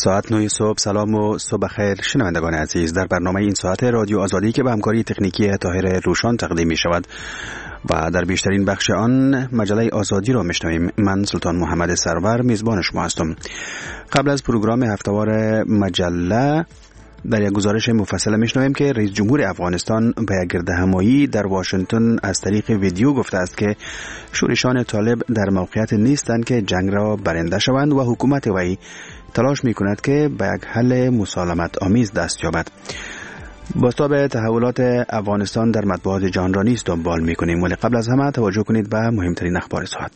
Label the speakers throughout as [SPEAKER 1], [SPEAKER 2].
[SPEAKER 1] ساعت 9 صبح. سلام و صبح خیر شنوندگان عزیز. در برنامه این ساعت رادیو آزادی که به همکاری تکنیکی طاهر روشان تقدیم می شود و در بیشترین بخش آن مجله آزادی را میشنویم. من سلطان محمد سرور میزبان شما هستم. قبل از پروگرام هفتهوار مجله در یک گزارش مفصل میشنویم که رئیس جمهور افغانستان به یک گردهمایی در واشنگتن از طریق ویدیو گفته است که شورشان طالب در موقعیت نیستند که جنگ را برنده شوند و حکومت وی تلاش میکند که به یک حل مسالمت آمیز دست یابد. بازتاب تحولات افغانستان در مطبوعات جهان را نیز دنبال میکنیم، ولی قبل از همه توجه کنید به مهمترین اخبار ساعت.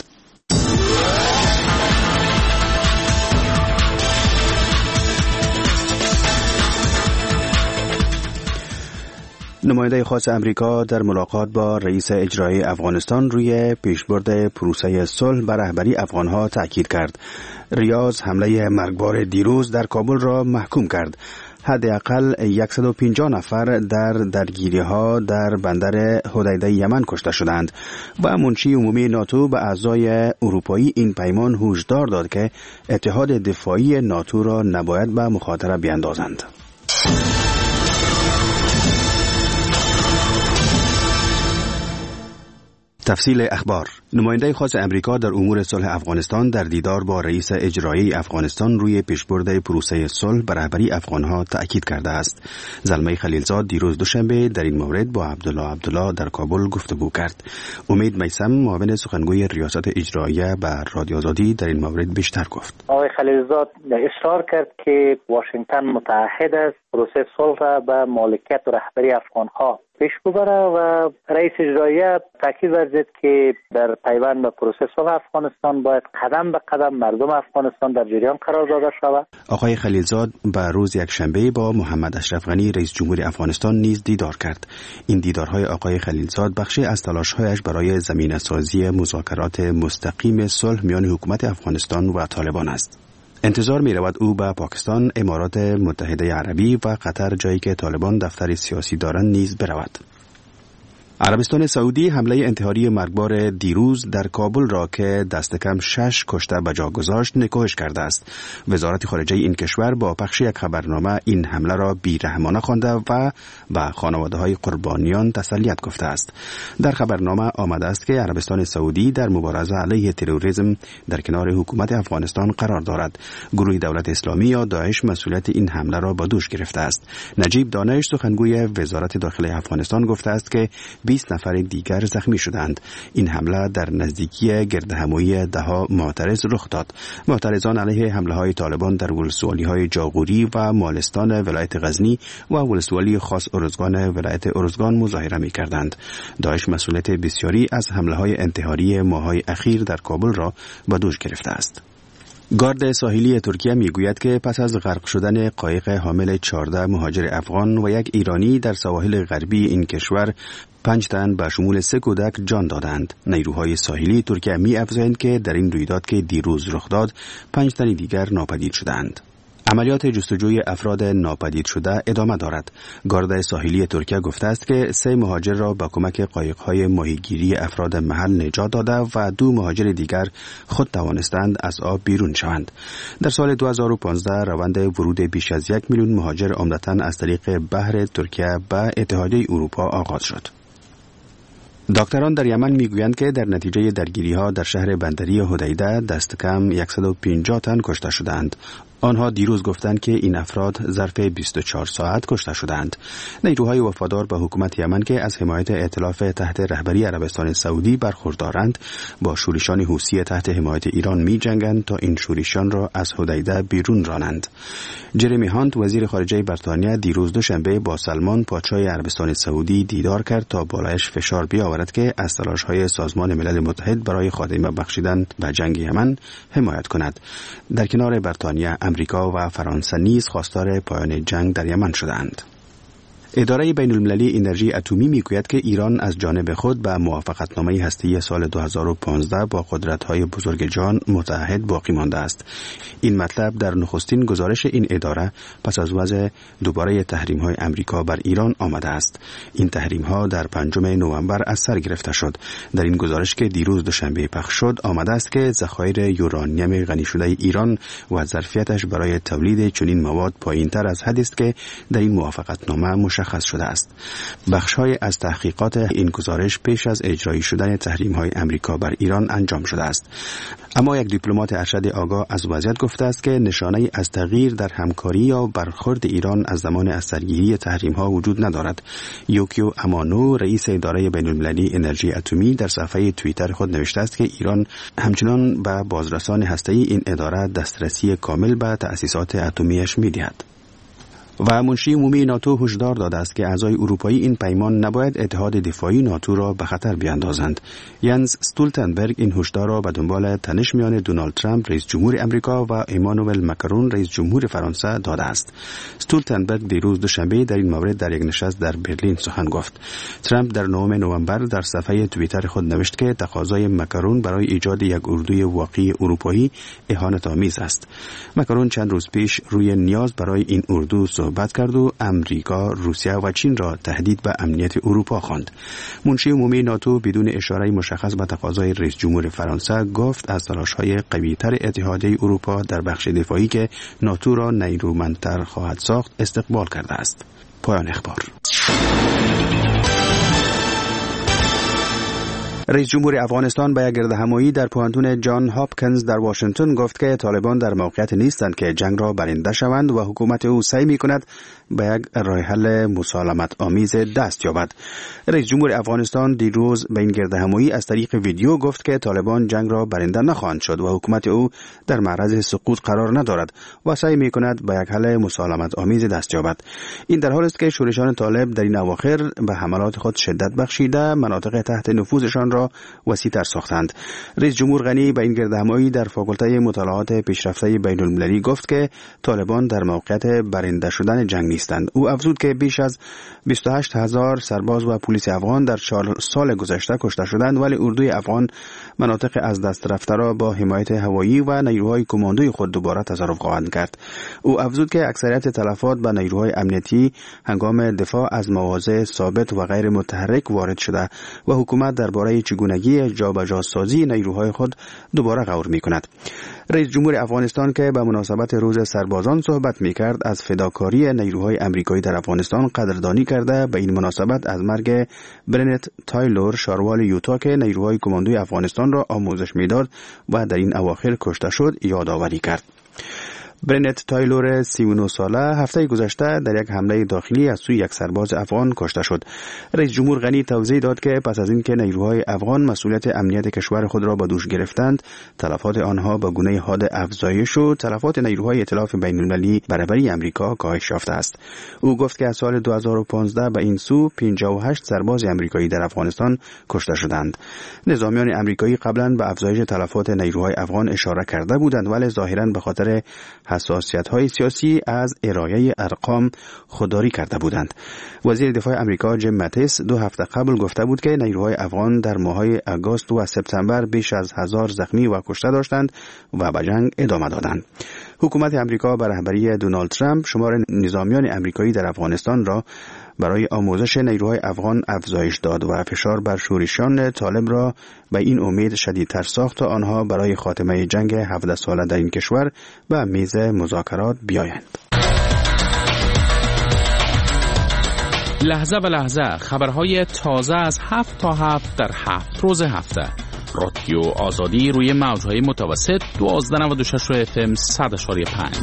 [SPEAKER 1] نماینده خاص امریکا در ملاقات با رئیس اجرایی افغانستان روی پیشبرد پروسه صلح بر رهبری افغانها تاکید کرد. ریاض حمله مرگبار دیروز در کابل را محکوم کرد. حداقل 150 نفر در درگیری‌ها در بندر حدیده یمن کشته شدند و منشی عمومی ناتو به اعضای اروپایی این پیمان هشدار داد که اتحاد دفاعی ناتو را نباید به مخاطره بیاندازند. تفصیل اخبار. نماینده خاص امریکا در امور صلح افغانستان در دیدار با رئیس اجرایی افغانستان روی پیشبرد پروسه صلح بر رهبری افغانها تأکید کرده است. زلمه خلیلزاد دیروز دوشنبه در این مورد با عبدالله در کابل گفتگو کرد. امید میثم معاون سخنگوی ریاست اجراییه بر رادیو آزادی در این مورد بیشتر گفت.
[SPEAKER 2] آقای خلیلزاد اصرار کرد که واشنگتن متعهد است پروسه صلح را به مالکیت و رهبری افغانها پیش ببره و رئیس اجراییه تاکید ورزید که در پیوند به پروسه صلح افغانستان باید قدم به قدم مردم افغانستان در جریان قرار داده شود.
[SPEAKER 1] آقای خلیلزاد به روز یکشنبه با محمد اشرف غنی رئیس جمهور افغانستان نیز دیدار کرد. این دیدارهای آقای خلیلزاد بخشی از تلاش‌هایش برای زمینه‌سازی مذاکرات مستقیم صلح میان حکومت افغانستان و طالبان است. انتظار می رود او به پاکستان، امارات متحده عربی و قطر، جایی که طالبان دفتر سیاسی دارند، نیز برود. عربستان سعودی حمله انتحاری مرگبار دیروز در کابل را که دست کم 6 کشته به جا گذاشت نکوهش کرده است. وزارت خارجه این کشور با پخش یک خبرنامه این حمله را بی‌رحمانه خوانده و به خانواده‌های قربانیان تسلیت گفته است. در خبرنامه آمده است که عربستان سعودی در مبارزه علیه تروریسم در کنار حکومت افغانستان قرار دارد. گروه دولت اسلامی یا داعش مسئولیت این حمله را به دوش گرفته است. نجیب دانش سخنگوی وزارت داخلی افغانستان گفته است که 20 نفر دیگر زخمی شدند. این حمله در نزدیکی گردهمایی دهها معترض رخ داد. معترضان علیه حمله‌های طالبان در ولسوالی‌های جاغوری و مالستان ولایت غزنی و ولسوالی خاص ارزگان ولایت ارزگان مظاهره می‌کردند. داعش مسئولیت بسیاری از حمله‌های انتحاری ماه‌های اخیر در کابل را به دوش گرفته است. گارد ساحلی ترکیه میگوید که پس از غرق شدن قایق حامل 14 مهاجر افغان و یک ایرانی در سواحل غربی این کشور 5 تن به شمول 3 کودک جان دادند. نیروهای ساحلی ترکیه می‌افزایند که در این رویداد که دیروز رخ داد 5 تن دیگر ناپدید شدند. عملیات جستجوی افراد ناپدید شده ادامه دارد. گارد ساحلی ترکیه گفته است که 3 مهاجر را با کمک قایق‌های ماهیگیری افراد محل نجات داده و 2 مهاجر دیگر خود توانستند از آب بیرون شوند. در سال 2015 روند ورود بیش از 1 میلیون مهاجر عمدتاً از طریق بحر ترکیه به اتحادیه اروپا آغاز شد. دکتران در یمن میگویند که در نتیجه درگیری‌ها در شهر بندری حدیده دست کم 150 تن کشته شدند. آنها دیروز گفتند که این افراد ظرف 24 ساعت کشته شدند. نیروهای وفادار به حکومت یمن که از حمایت ائتلاف تحت رهبری عربستان سعودی برخوردارند با شورشان حوثی تحت حمایت ایران می جنگند تا این شورشان را از حدیده بیرون رانند. جرمی هانت وزیر خارجه بریتانیا دیروز دوشنبه با سلمان پادشاه عربستان سعودی دیدار کرد تا بالایش فشار بیاورد که از تلاش‌های سازمان ملل متحد برای خاتمه بخشیدن به جنگ یمن حمایت کند. در کنار بریتانیا، امریکا و فرانسه نیز خواستار پایان جنگ در یمن شدند. اداره بین المللی انرژی اتمی میگوید که ایران از جانب خود به موافقتنامه هسته‌ای سال 2015 با قدرت‌های بزرگ جهان متعهد باقی مانده است. این مطلب در نخستین گزارش این اداره پس از وضع دوباره تحریم‌های آمریکا بر ایران آمده است. این تحریم‌ها در 5 نوامبر از سر گرفته شد. در این گزارش که دیروز دوشنبه پخش شد آمده است که ذخایر یورانیم غنی شده ایران و ظرفیتش برای تولید چنین مواد پایین‌تر از حدی است که در این موافقتنامه مشخص شده است. بخش‌های از تحقیقات این گزارش پیش از اجرایی شدن تحریم‌های آمریکا بر ایران انجام شده است. اما یک دیپلمات ارشد آگاه از وضعیت گفته است که نشانه‌ای از تغییر در همکاری یا برخورد ایران از زمان از سرگیری تحریم‌ها وجود ندارد. یوکیو امانو رئیس اداره بین‌المللی انرژی اتمی در صفحه توییتر خود نوشته است که ایران همچنان به بازرسان هسته‌ای این اداره دسترسی کامل به تأسیسات اتمیش می‌دهد. و منشی عمومی ناتو هشدار داده است که اعضای اروپایی این پیمان نباید اتحاد دفاعی ناتو را به خطر بیاندازند. ینز استولتنبرگ این هشدار را به دنبال تنش میان دونالد ترامپ رئیس جمهور آمریکا و امانوئل ماکرون رئیس جمهور فرانسه داده است. استولتنبرگ دیروز دوشنبه در این مورد در یک نشست در برلین سخن گفت. ترامپ در 9 نوامبر در صفحه توییتر خود نوشت که تقاضای ماکرون برای ایجاد یک اردوی واقعی اروپایی اهانت‌آمیز است. ماکرون چند روز پیش روی نیاز برای این اردو صحبت کرد و امریکا، روسیه و چین را تهدید به امنیت اروپا خواند. منشی عمومی ناتو بدون اشاره مشخص به تقاضای رئیس جمهور فرانسه گفت از تلاش‌های قوی‌تر اتحادیه اروپا در بخش دفاعی که ناتو را نیرومندتر خواهد ساخت استقبال کرده است. پایان اخبار. رئیس جمهور افغانستان به یک گردهمایی در پوهنتون جان هاپکینز در واشنگتن گفت که طالبان در موقعیت نیستند که جنگ را برنده شوند و حکومت او سعی می‌کند به یک راه حل مسالمت آمیز دست یابد. رئیس جمهور افغانستان دیروز به این گردهمایی از طریق ویدیو گفت که طالبان جنگ را برنده نخواهند شد و حکومت او در معرض سقوط قرار ندارد و سعی می‌کند به یک حل مسالمت آمیز دست یابد. این در حالی است که شورشان طالب در این اواخر به حملات خود شدت بخشیده مناطق تحت نفوذشان را وسیع‌تر ساختند. رئیس جمهور غنی به این گردهمایی در فاکولته مطالعات پیشرفته بین‌المللی گفت که طالبان در موقعیت برنده شدن جنگ نیستند. او افزود که بیش از 28,000 سرباز و پلیس افغان در 4 سال گذشته کشته شدند ولی اردوی افغان مناطق از دست رفته را با حمایت هوایی و نیروهای کماندوی خود دوباره تصرف خواهند کرد. او افزود که اکثریت تلفات به نیروهای امنیتی هنگام دفاع از مواضع ثابت و غیر متحرک وارد شده و حکومت درباره چگونگی جابجاسازی نیروهای خود دوباره غور می‌کند. رئیس جمهور افغانستان که به مناسبت روز سربازان صحبت می‌کرد از فداکاری نیروهای آمریکایی در افغانستان قدردانی کرده به این مناسبت از مرگ برنت تایلور شاروال یوتا که نیروهای کماندوی افغانستان را آموزش می‌داد و در این اواخر کشته شد یادآوری کرد. برنت تایلور 39 ساله هفته گذشته در یک حمله داخلی از سوی یک سرباز افغان کشته شد. رئیس جمهور غنی توضیح داد که پس از اینکه نیروهای افغان مسئولیت امنیت کشور خود را به دوش گرفتند، تلفات آنها به گونه حاد افزایش و تلفات نیروهای ائتلاف بین‌المللی برابری آمریکا کاهش یافته است. او گفت که از سال 2015 به این سو 58 سرباز آمریکایی در افغانستان کشته شدند. نظامیان آمریکایی قبلا به افزایش تلفات نیروهای افغان اشاره کرده بودند ولی ظاهراً به خاطر حساسیت‌های سیاسی از ارائه ارقام خودداری کرده بودند. وزیر دفاع آمریکا جیم ماتیس 2 هفته قبل گفته بود که نیروهای افغان در ماه‌های آگوست و سپتامبر بیش از 1000 زخمی و کشته داشتند و به جنگ ادامه دادند. حکومت آمریکا به رهبری دونالد ترامپ شمار نظامیان آمریکایی در افغانستان را برای آموزش نیروهای افغان افزایش داد و فشار بر شورشیان طالب را به این امید شدیدتر ساخت تا آنها برای خاتمه جنگ 17 ساله در این کشور به میز مذاکرات بیایند.
[SPEAKER 3] لحظه به لحظه خبرهای تازه از 7 تا 7 در 7 روز هفته. رادیو آزادی روی موجهای متوسط 1296 FM 100.5.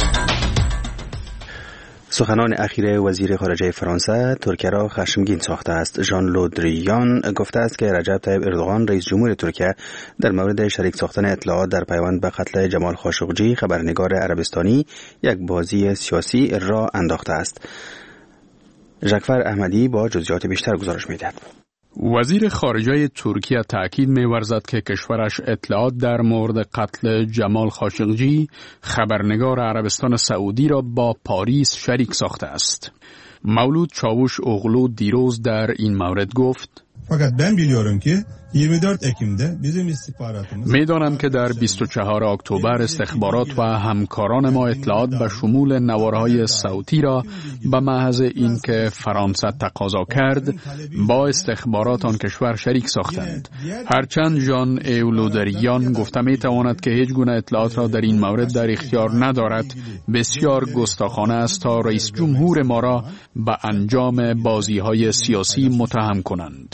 [SPEAKER 1] سخنان اخیر وزیر خارجه فرانسه ترکیه را خشمگین ساخته است. ژان لودریان گفته است که رجب طیب اردوغان رئیس جمهور ترکیه در مورد شریک ساختن اطلاعات در پیوند به قتل جمال خاشقجی خبرنگار عربستانی یک بازی سیاسی را انداخته است. ژکفر احمدی با جزئیات بیشتر گزارش می‌دهد.
[SPEAKER 4] وزیر خارجه ترکیه تأکید می‌ورزد که کشورش اطلاعات در مورد قتل جمال خاشقجی خبرنگار عربستان سعودی را با پاریس شریک ساخته است. مولود چاوش اغلو دیروز در این مورد گفت
[SPEAKER 5] فقط ben biliyorum ki 24 Ekim'de bizim istihbaratımız
[SPEAKER 4] میدانم که در 24 اکتبر استخبارات و همکاران ما اطلاعات به شمول نوارهای صوتی را به محض اینکه فرانسه تقاضا کرد با استخبارات آن کشور شریک ساختند. هرچند ژان ایولودریان گفته میتواند که هیچ گونه اطلاعات را در این مورد در اختیار ندارد، بسیار گستاخانه است تا رئیس جمهور ما را به انجام بازی‌های سیاسی متهم کنند.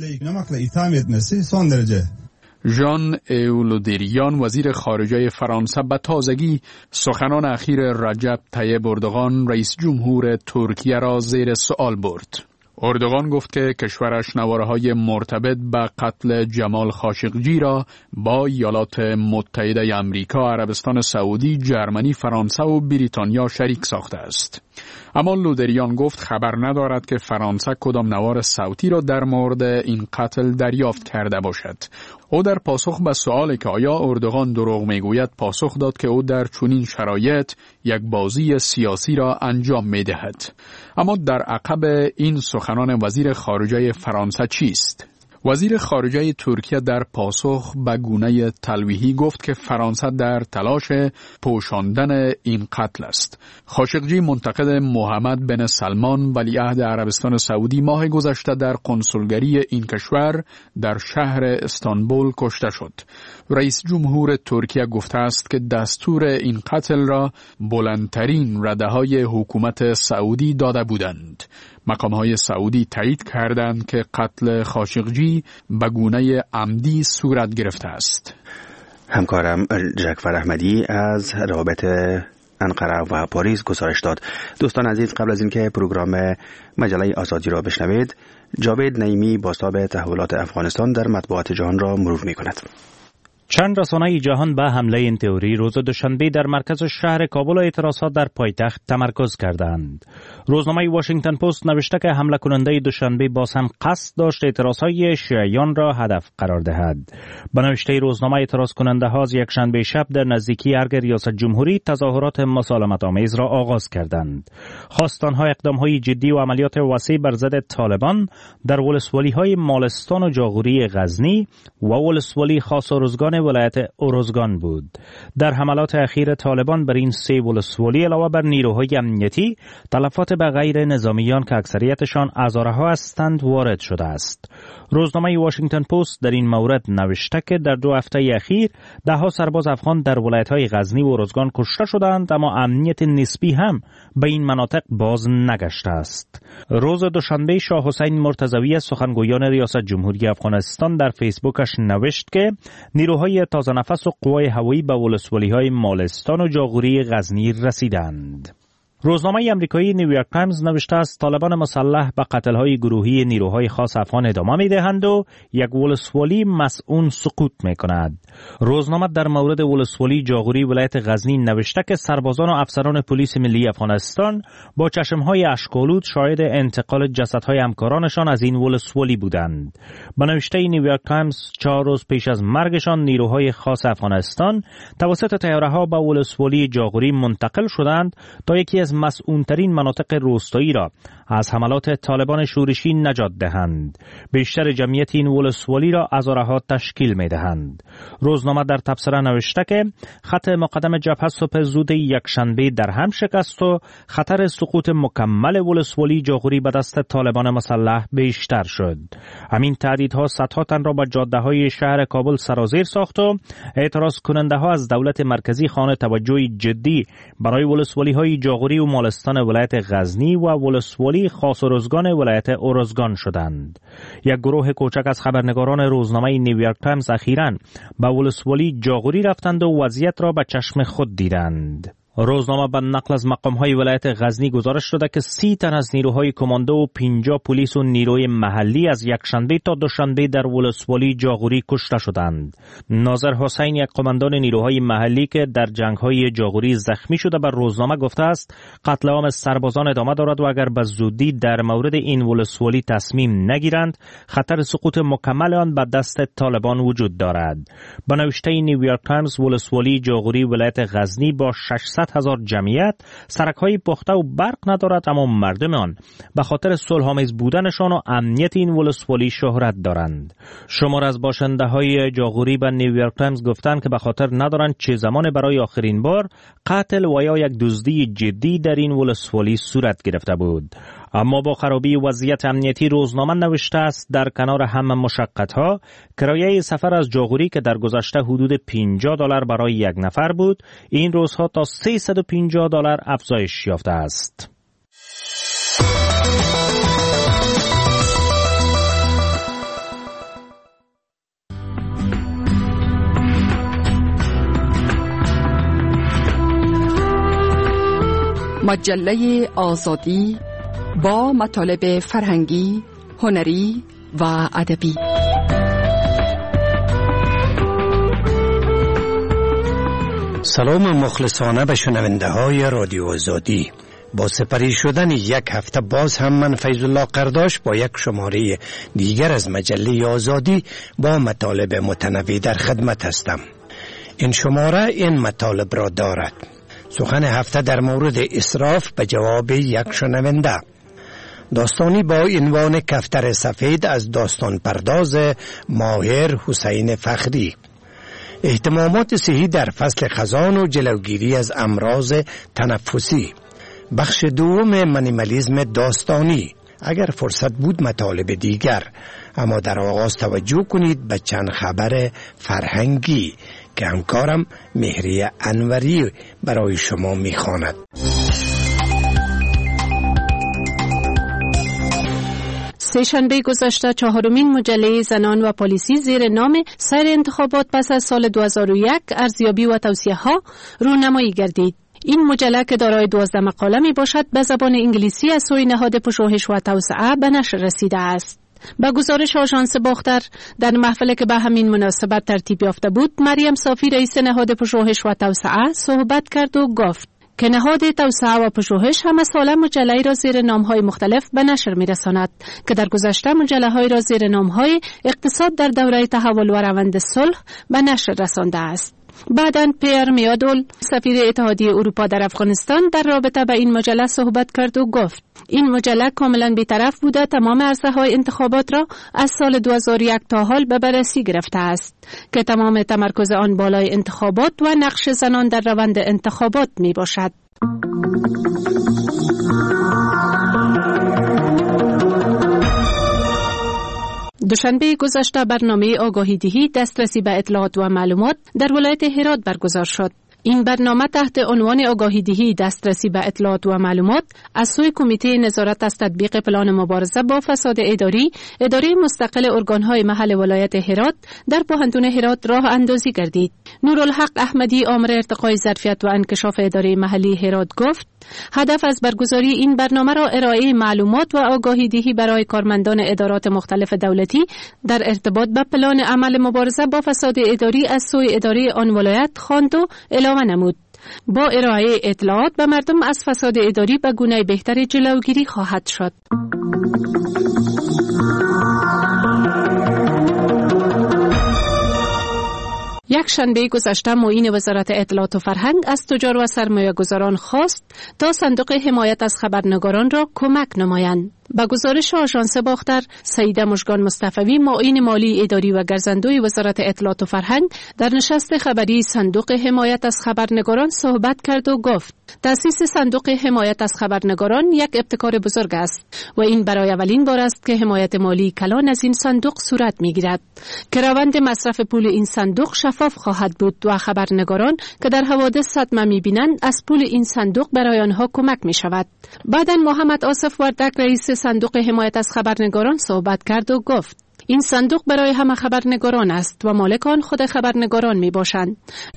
[SPEAKER 4] ژان ایولودریان وزیر خارجه فرانسه به تازگی سخنان اخیر رجب طیب اردوغان رئیس جمهور ترکیه را زیر سوال برد. اردوغان گفت که کشورش نواره‌های مرتبط به قتل جمال خاشقجی را با ایالات متحده آمریکا، عربستان سعودی، جرمنی، فرانسه و بریتانیا شریک ساخته است. اما لودریان گفت خبر ندارد که فرانسه کدام نوار صوتی را در مورد این قتل دریافت کرده باشد. او در پاسخ به سؤالی که آیا اردوغان دروغ میگوید پاسخ داد که او در چنین شرایط یک بازی سیاسی را انجام میدهد. اما در عقب این سخنان وزیر خارجه فرانسه چیست؟ وزیر خارجه ترکیه در پاسخ به گونه تلویحی گفت که فرانسه در تلاش پوشاندن این قتل است. خاشقجی منتقد محمد بن سلمان ولیعهد عربستان سعودی ماه گذشته در کنسولگری این کشور در شهر استانبول کشته شد. رئیس جمهور ترکیه گفته است که دستور این قتل را بلندترین رده‌های حکومت سعودی داده بودند. مقام‌های سعودی تایید کردند که قتل خاشقجی به گونه عمدی صورت گرفته است.
[SPEAKER 1] همکارم جعفر احمدی از روابط انقره و پاریس گزارش داد. دوستان عزیز، قبل از اینکه پروگرام مجله آزادی را بشنوید، جاوید نعیمی بازتاب تحولات افغانستان در مطبوعات جهان را مرور می‌کند.
[SPEAKER 6] چند رسانه جهان به حمله این تئوری روز دوشنبه در مرکز شهر کابل و اعتراضات در پایتخت تمرکز کردند. روزنامه واشنگتن پست نوشته که حمله کننده دوشنبه باز هم قصد داشت اعتراضهای شیعیان را هدف قرار دهد. به نوشته روزنامه، اعتراض کننده ها از یکشنبه شب در نزدیکی ارگ ریاست جمهوری تظاهرات مسالمت آمیز را آغاز کردند. خواست آنها اقدامهای جدی و عملیات وسیع بر ضد طالبان در ولسوالی‌های مالستان و جاغوری غزنی و ولسوالی خاص ارزگان ولایت ارزگان بود. در حملات اخیر طالبان بر این سه ولسوالی علاوه بر نیروهای امنیتی، تلفات به غیر نظامیان که اکثریتشان هزارها هستند وارد شده است. روزنامه واشنگتن پست در این مورد نوشته که در 2 هفته اخیر دهها سرباز افغان در ولایت‌های غزنی و ارزگان کشته شدند، اما امنیت نسبی هم به این مناطق باز نگشته است. روز دوشنبه شاه حسین مرتضوی سخنگویان ریاست جمهوری افغانستان در فیسبوکش نوشت که نیروهای تازه نفس و قوای هوایی به ولسوالی‌های مالستان و جاغوری غزنی رسیدند. روزنامه امریکایی نیویورک تایمز نوشته است طالبان مسلح به قتل‌های گروهی نیروهای خاص افغان ادامه می‌دهند و یک ولسوالی مسئول سقوط می‌کند. روزنامه در مورد ولسوالی جاغوری ولایت غزنی نوشته که سربازان و افسران پلیس ملی افغانستان با چشم‌های اشک‌آلود شاهد انتقال جسدهای همکارانشان از این ولسوالی بودند. به نوشته نیویورک تایمز 4 روز پیش از مرگشان نیروهای خاص افغانستان توسط طیاره‌ها به ولسوالی جاغوری منتقل شدند تا یکی از مسئول‌ترین مناطق روستایی را از حملات طالبان شورشی نجات دهند. بیشتر جمعیت این ولسوالی را هزارها تشکیل می‌دهند. روزنامه در تبصره نوشته که خط مقدم جبهه صبح زود یکشنبه در هم شکست و خطر سقوط مکمل ولسوالی جاغوری به دست طالبان مسلح بیشتر شد. همین تهدیدها صدها تن را به جاده‌های شهر کابل سرازیر ساخت و اعتراض کننده‌ها از دولت مرکزی خواهان توجه جدی برای ولسوالی‌های جاغوری و مالستان ولایت غزنی و ولسوالی خاص ارزگان ولایت ارزگان شدند. یک گروه کوچک از خبرنگاران روزنامه نیویورک تایمز اخیراً به ولسوالی جاغوری رفتند و وضعیت را به چشم خود دیدند. روزنامه به نقل از مقام‌های ولایت غزنی گزارش داده که 30 تن از نیروهای کماندو و 50 پلیس و نیروی محلی از یکشنبه تا دوشنبه در ولسوالی جاغوری کشته شدند. ناظر حسین، یک قماندان نیروهای محلی که در جنگ‌های جاغوری زخمی شده، بر روزنامه گفته است قتل عام سربازان ادامه دارد و اگر به زودی در مورد این ولسوالی تصمیم نگیرند خطر سقوط مکمل آن به دست طالبان وجود دارد. به نوشته نیویورک تایمز ولسوالی جاغوری ولایت غزنی با 600 400,000 جمعیت سرک‌های پخته و برق ندارد، اما مردم آن به خاطر صلح‌آمیز بودنشان و امنیت این ولسوالی شهرت دارند. شمار از باشنده‌های جاغوری به نیویورک تایمز گفتند که به خاطر ندارند چه زمان برای آخرین بار قتل و یا یک دزدی جدی در این ولسوالی صورت گرفته بود. اما با خرابی وضعیت امنیتی روزنامه نوشته است در کنار همه مشقت‌ها کرایه سفر از جاغوری که در گذشته حدود $50 برای یک نفر بود، این روزها تا $350 افزایش یافته است.
[SPEAKER 7] مجله آزادی با مطالب فرهنگی، هنری و ادبی.
[SPEAKER 8] سلام مخلصانه به شنونده های رادیو آزادی. با سپری شدن یک هفته باز هم من فیض الله قرداش با یک شماره دیگر از مجله آزادی با مطالب متنوع در خدمت هستم. این شماره این مطالب را دارد: سخن هفته در مورد اسراف به جواب یک شنونده، داستانی با عنوان کفتر سفید از داستان پرداز ماهر حسین فخری، اهتمامات صحی در فصل خزان و جلوگیری از امراض تنفسی، بخش دوم منیمالیسم داستانی. اگر فرصت بود مطالب دیگر، اما در آغاز توجه کنید به چند خبر فرهنگی که همکارم مهری انوری برای شما میخواند.
[SPEAKER 9] سه‌شنبه گذشته 4مین مجله زنان و پلیسی زیر نام سیر انتخابات پس از سال 2001 ارزیابی و توصیه ها رونمایی گردید. این مجله که دارای 12 مقاله می باشد به زبان انگلیسی از سوی نهاد پژوهش و توسعه به نشر رسیده است. با گزارش آژانس باختر در محفلی که به همین مناسبت ترتیب یافته بود، مریم صافی رئیس نهاد پژوهش و توسعه صحبت کرد و گفت که نهاد توسعه و پژوهش همه ساله مجله‌ای را زیر نام‌های مختلف به نشر می‌رساند که در گذشته مجله‌های را زیر نام‌های اقتصاد در دوره تحول و روند صلح به نشر رسانده است. بعداً پیر میادول سفیر اتحادیه اروپا در افغانستان در رابطه با این مجله صحبت کرد و گفت این مجله کاملاً بی‌طرف بوده تمام عرصه‌های انتخابات را از سال 2001 تا حال به بررسی گرفته است که تمام تمرکز آن بالای انتخابات و نقش زنان در روند انتخابات می باشد. دوشنبه گذشته برنامه آگاهی دهی دسترسی به اطلاعات و معلومات در ولایت هرات برگزار شد. این برنامه تحت عنوان آگاهی دهی دسترسی به اطلاعات و معلومات از سوی کمیته نظارت از تطبیق پلان مبارزه با فساد اداری مستقل ارگان‌های محل ولایت هرات در پوهنتون هرات راه اندازی گردید. نورالحق احمدی آمر ارتقای ظرفیت و انکشاف اداره محلی هرات گفت هدف از برگزاری این برنامه را ارائه معلومات و آگاهی دهی برای کارمندان ادارات مختلف دولتی در ارتباط با پلان عمل مبارزه با فساد اداری از سوی اداره آن ولایت خواند و اعلام نمود. با ارائه اطلاعات به مردم از فساد اداری به گونه بهتر جلوگیری خواهد شد. یک شنبه گذشته معین وزارت اطلاعات و فرهنگ از تجار و سرمایه‌گذاران خواست تا صندوق حمایت از خبرنگاران را کمک نمایند. با گزارش آژانس باختر، سیده مژگان مصطفی معین مالی اداری و گرزندوی وزارت اطلاعات و فرهنگ در نشست خبری صندوق حمایت از خبرنگاران صحبت کرد و گفت تأسیس صندوق حمایت از خبرنگاران یک ابتکار بزرگ است و این برای اولین بار است که حمایت مالی کلان از این صندوق صورت می‌گیرد که روند مصرف پول این صندوق شفاف خواهد بود و خبرنگاران که در حوادث صدمه می‌بینند از پول این صندوق برای آنها کمک می‌شود. بعداً محمد آصف وردک رئیس صندوق حمایت از خبرنگاران صحبت کرد و گفت این صندوق برای همه خبرنگاران است و مالک آن خود خبرنگاران میباشند.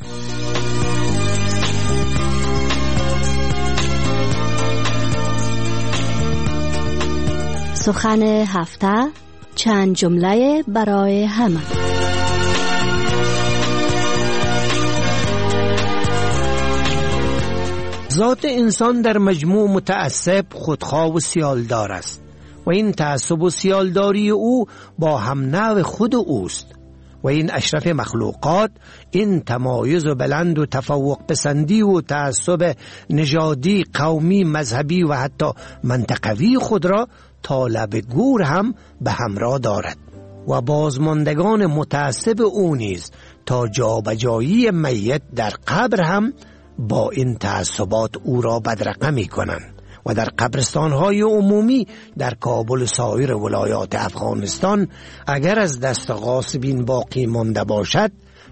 [SPEAKER 10] سخن هفته، چند جمله برای همه.
[SPEAKER 8] ذات انسان در مجموع متعصب، خودخواه و سیالدار است و این تعصب و سیالداری او با هم نوع خود اوست. و این اشرف مخلوقات این تمایز و بلند و تفوق پسندی و تعصب نژادی، قومی، مذهبی و حتی منطقوی خود را تا لب گور هم به همراه دارد و بازماندگان متعصب او نیز تا جابجایی میت در قبر هم با این تعصبات او را بدرقه می کنند و در قبرستان‌های عمومی در کابل و سایر ولایات افغانستان اگر از دست غاصبین باقی مانده باشد،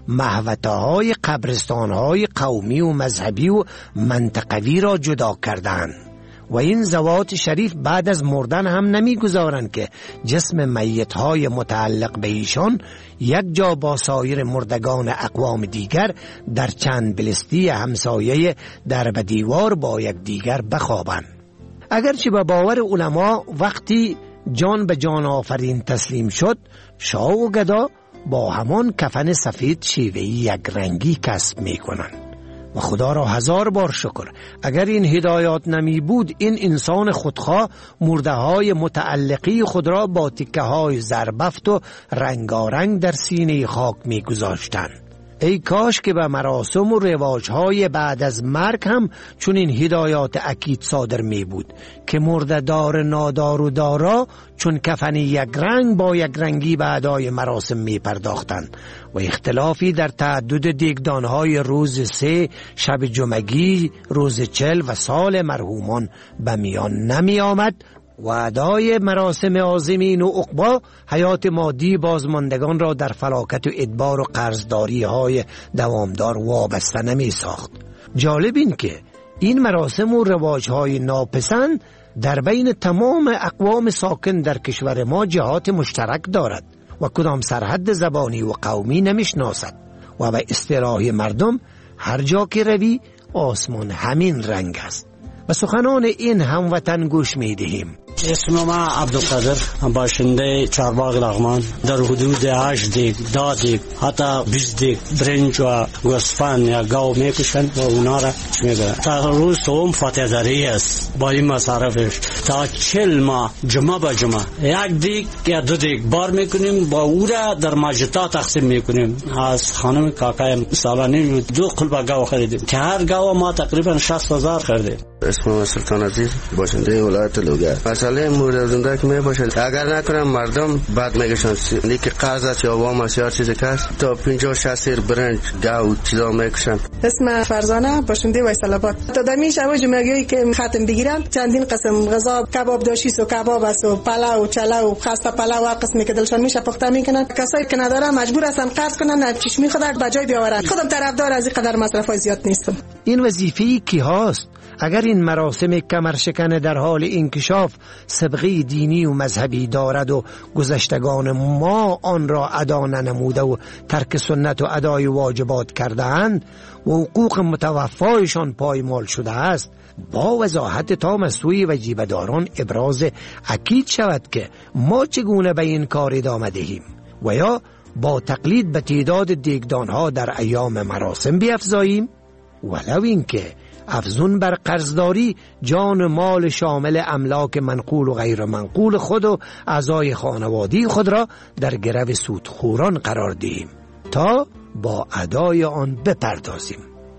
[SPEAKER 8] محوطه‌های قبرستان‌های قومی و مذهبی و منطقوی را جدا کردند و این ذوات شریف بعد از مردن هم نمیگذارند که جسم میت‌های متعلق به ایشان یک جا با سایر مردگان اقوام دیگر در چند بلستی همسایه در به دیوار با یک دیگر بخوابند. اگرچه به باور علما وقتی جان به جان آفرین تسلیم شد، شاه و گدا با همان کفن سفید شیوهی یک رنگی کسب می کنند و خدا را هزار بار شکر اگر این هدایات نمی بود این انسان خودخواه مرده های متعلقی خود را با تکه های زربفت و رنگارنگ در سینه خاک می گذاشتند. ای کاش که به مراسم و رواجهای بعد از مرگ هم چون این هدایات اکید صادر می بود که مرده دار نادار و دارا چون کفن یک رنگ با یک رنگی به ادای مراسم می پرداختند و اختلافی در تعدد دیگدانهای روز 3 شب جمعگی، روز 40 و سال مرحومان به میان نمی آمد و ادای مراسم عازمین و عقبا حیات مادی بازماندگان را در فلاکت و ادبار و قرضداری های دوامدار وابسته نمی ساخت. جالب این که این مراسم و رواج های ناپسند در بین تمام اقوام ساکن در کشور ما جهات مشترک دارد و کدام سرحد زبانی و قومی نمیشناسد و به اصطلاح مردم هر جا که روی آسمان همین رنگ است. و سخنان این هموطن گوش می دهیم.
[SPEAKER 11] اسم ما عبدالقادر، باشنده چهارباغ لغمان. در حدود 8 دیگ، 10 دیگ، حتی 20 دیگ برنج و گوسفند یا گاو میکشن و اونا را میبرن. تا روز توم فاتحه‌داری است با این مصارفش تا 40 ماه جمعه به جمعه یک دیگ یا 2 دیگ بار میکنیم با او را در ماجتا تقسیم میکنیم. از خانم کاکای سالانه 2 قلب گاو خریدیم که هر گاو ما تقریبا 60,000 خریدیم.
[SPEAKER 12] اسمم سلطان عزیز، باشنده ولایت لوگر. مسئله مورد زنده که می باشد اگر نکنم مردم بعد میگشن لیک قرض است یا وام است یا چیزی که است تا 50-60 سیر برنج گاو چیزا میکشن.
[SPEAKER 13] اسم فرزانه، باشنده ویسل آباد. تا دمی شب جمعگی که ختم بگیرن چندین قسم غذا، کباب داشیس و کباب است و پلاو، چلاو، خسته پلاو هر قسمی که دلشان میشه پخته میکنن. کسایی که ندارن مجبور هستن قرض کنن چشمی خود به جای بیاورن. خودم طرفدار از این قدر مصرفای زیاد نیستم.
[SPEAKER 8] این وظیفه کی هاست؟ اگر این مراسم کمرشکن در حال انکشاف سابقه دینی و مذهبی دارد و گذشتگان ما آن را ادا ننموده و ترک سنت و ادای واجبات کرده‌اند و حقوق متوفایشان پایمال شده است، با وضاحت تام از سوی وجیبه‌داران ابراز اکید شود که ما چگونه به این کار ادامه دهیم و یا با تقلید به تعداد دیگدانها در ایام مراسم بیفزاییم، ولو اینکه افزون بر قرضداری جان مال شامل املاک منقول و غیر منقول خود و اعضای خانوادی خود را در گرو سودخوران قرار دهیم تا با ادای آن بپردازیم.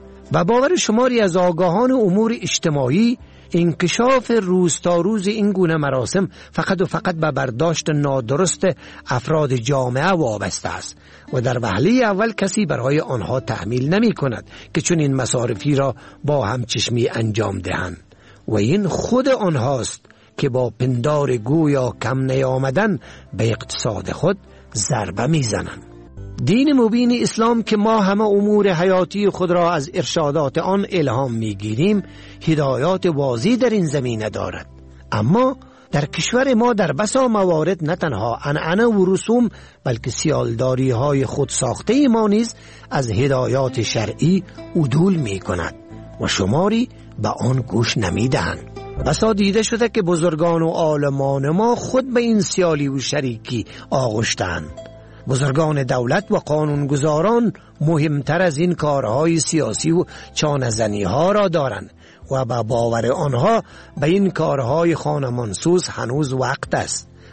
[SPEAKER 8] و باور شماری از آگاهان امور اجتماعی انکشاف روز تا روز این گونه مراسم فقط و فقط به برداشت نادرست افراد جامعه وابسته است و در وهله اول کسی برای آنها تحمیل نمی کند که چون این مصارفی را با همچشمی انجام دهند و این خود آنهاست که با پندار گویا کم نیامدن به اقتصاد خود ضربه می زنند. دین مبین اسلام که ما همه امور حیاتی خود را از ارشادات آن الهام میگیریم هدایات واضح در این زمینه دارد، اما در کشور ما در بسا موارد نه تنها عنعنه و رسوم بلکه سیالداری های خود ساخته ما نیز از هدایات شرعی عدول می کند و شماری به آن گوش نمی دهند. بسا دیده شده که بزرگان و عالمان ما خود به این سیالی و شریکی آغشتند. بزرگان دولت و قانونگذاران مهمتر از این کارهای سیاسی و چانه‌زنی ها را دارند و با باور آنها به این کارهای خانمانسوز هنوز وقت است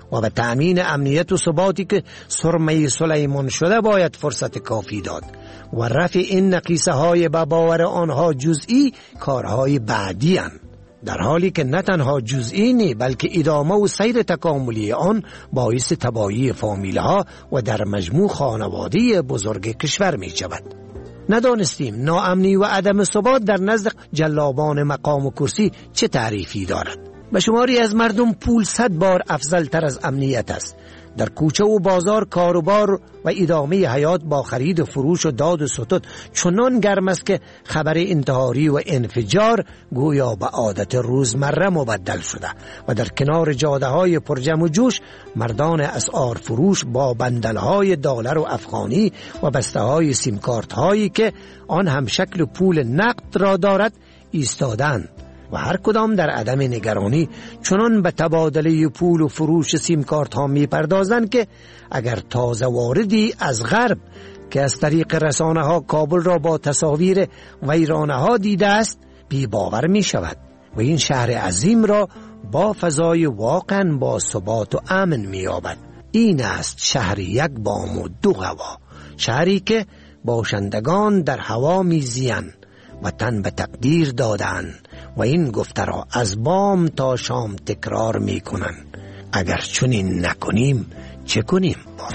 [SPEAKER 8] و به تأمین امنیت و ثباتی که سرمه سلیمان شده باید فرصت کافی داد و رفع این نقیصه های به باور آنها جزئی کارهای بعدی هستند، در حالی که نه تنها جزئی نه بلکه ادامه و سیر تکاملی آن باعث تباهی فامیلها و در مجموع خانواده بزرگ کشور می شود. ندانستیم ناامنی و عدم ثبات در نزد جلابان مقام و کرسی چه تعریفی دارد. به شماری از مردم پول 100 بار افضل تر از امنیت است. در کوچه و بازار کاروبار و ادامه حیات با خرید و فروش و داد و ستد چنان گرم است که خبر انتحاری و انفجار گویا به عادت روزمره مبدل شده و در کنار جاده های پرجم و جوش مردان اسعار فروش با بندل های دلار و افغانی و بسته های سیم کارت هایی که آن هم شکل پول نقد را دارد ایستادند و هر کدام در عدم نگرانی چنان به تبادله پول و فروش سیم کارت ها می پردازند که اگر تازه واردی از غرب که از طریق رسانه ها کابل را با تصاویر ویرانه ها دیده است بی باور می شود و این شهر عظیم را با فضای واقعا با ثبات و امن می یابد. این است شهر یک بام و دو هوا، شهری که باشندگان در هوا می زیند و تن به تقدیر دادند و این گفته را از بام تا شام تکرار می کنند. اگر چنین نکنیم چه کنیم؟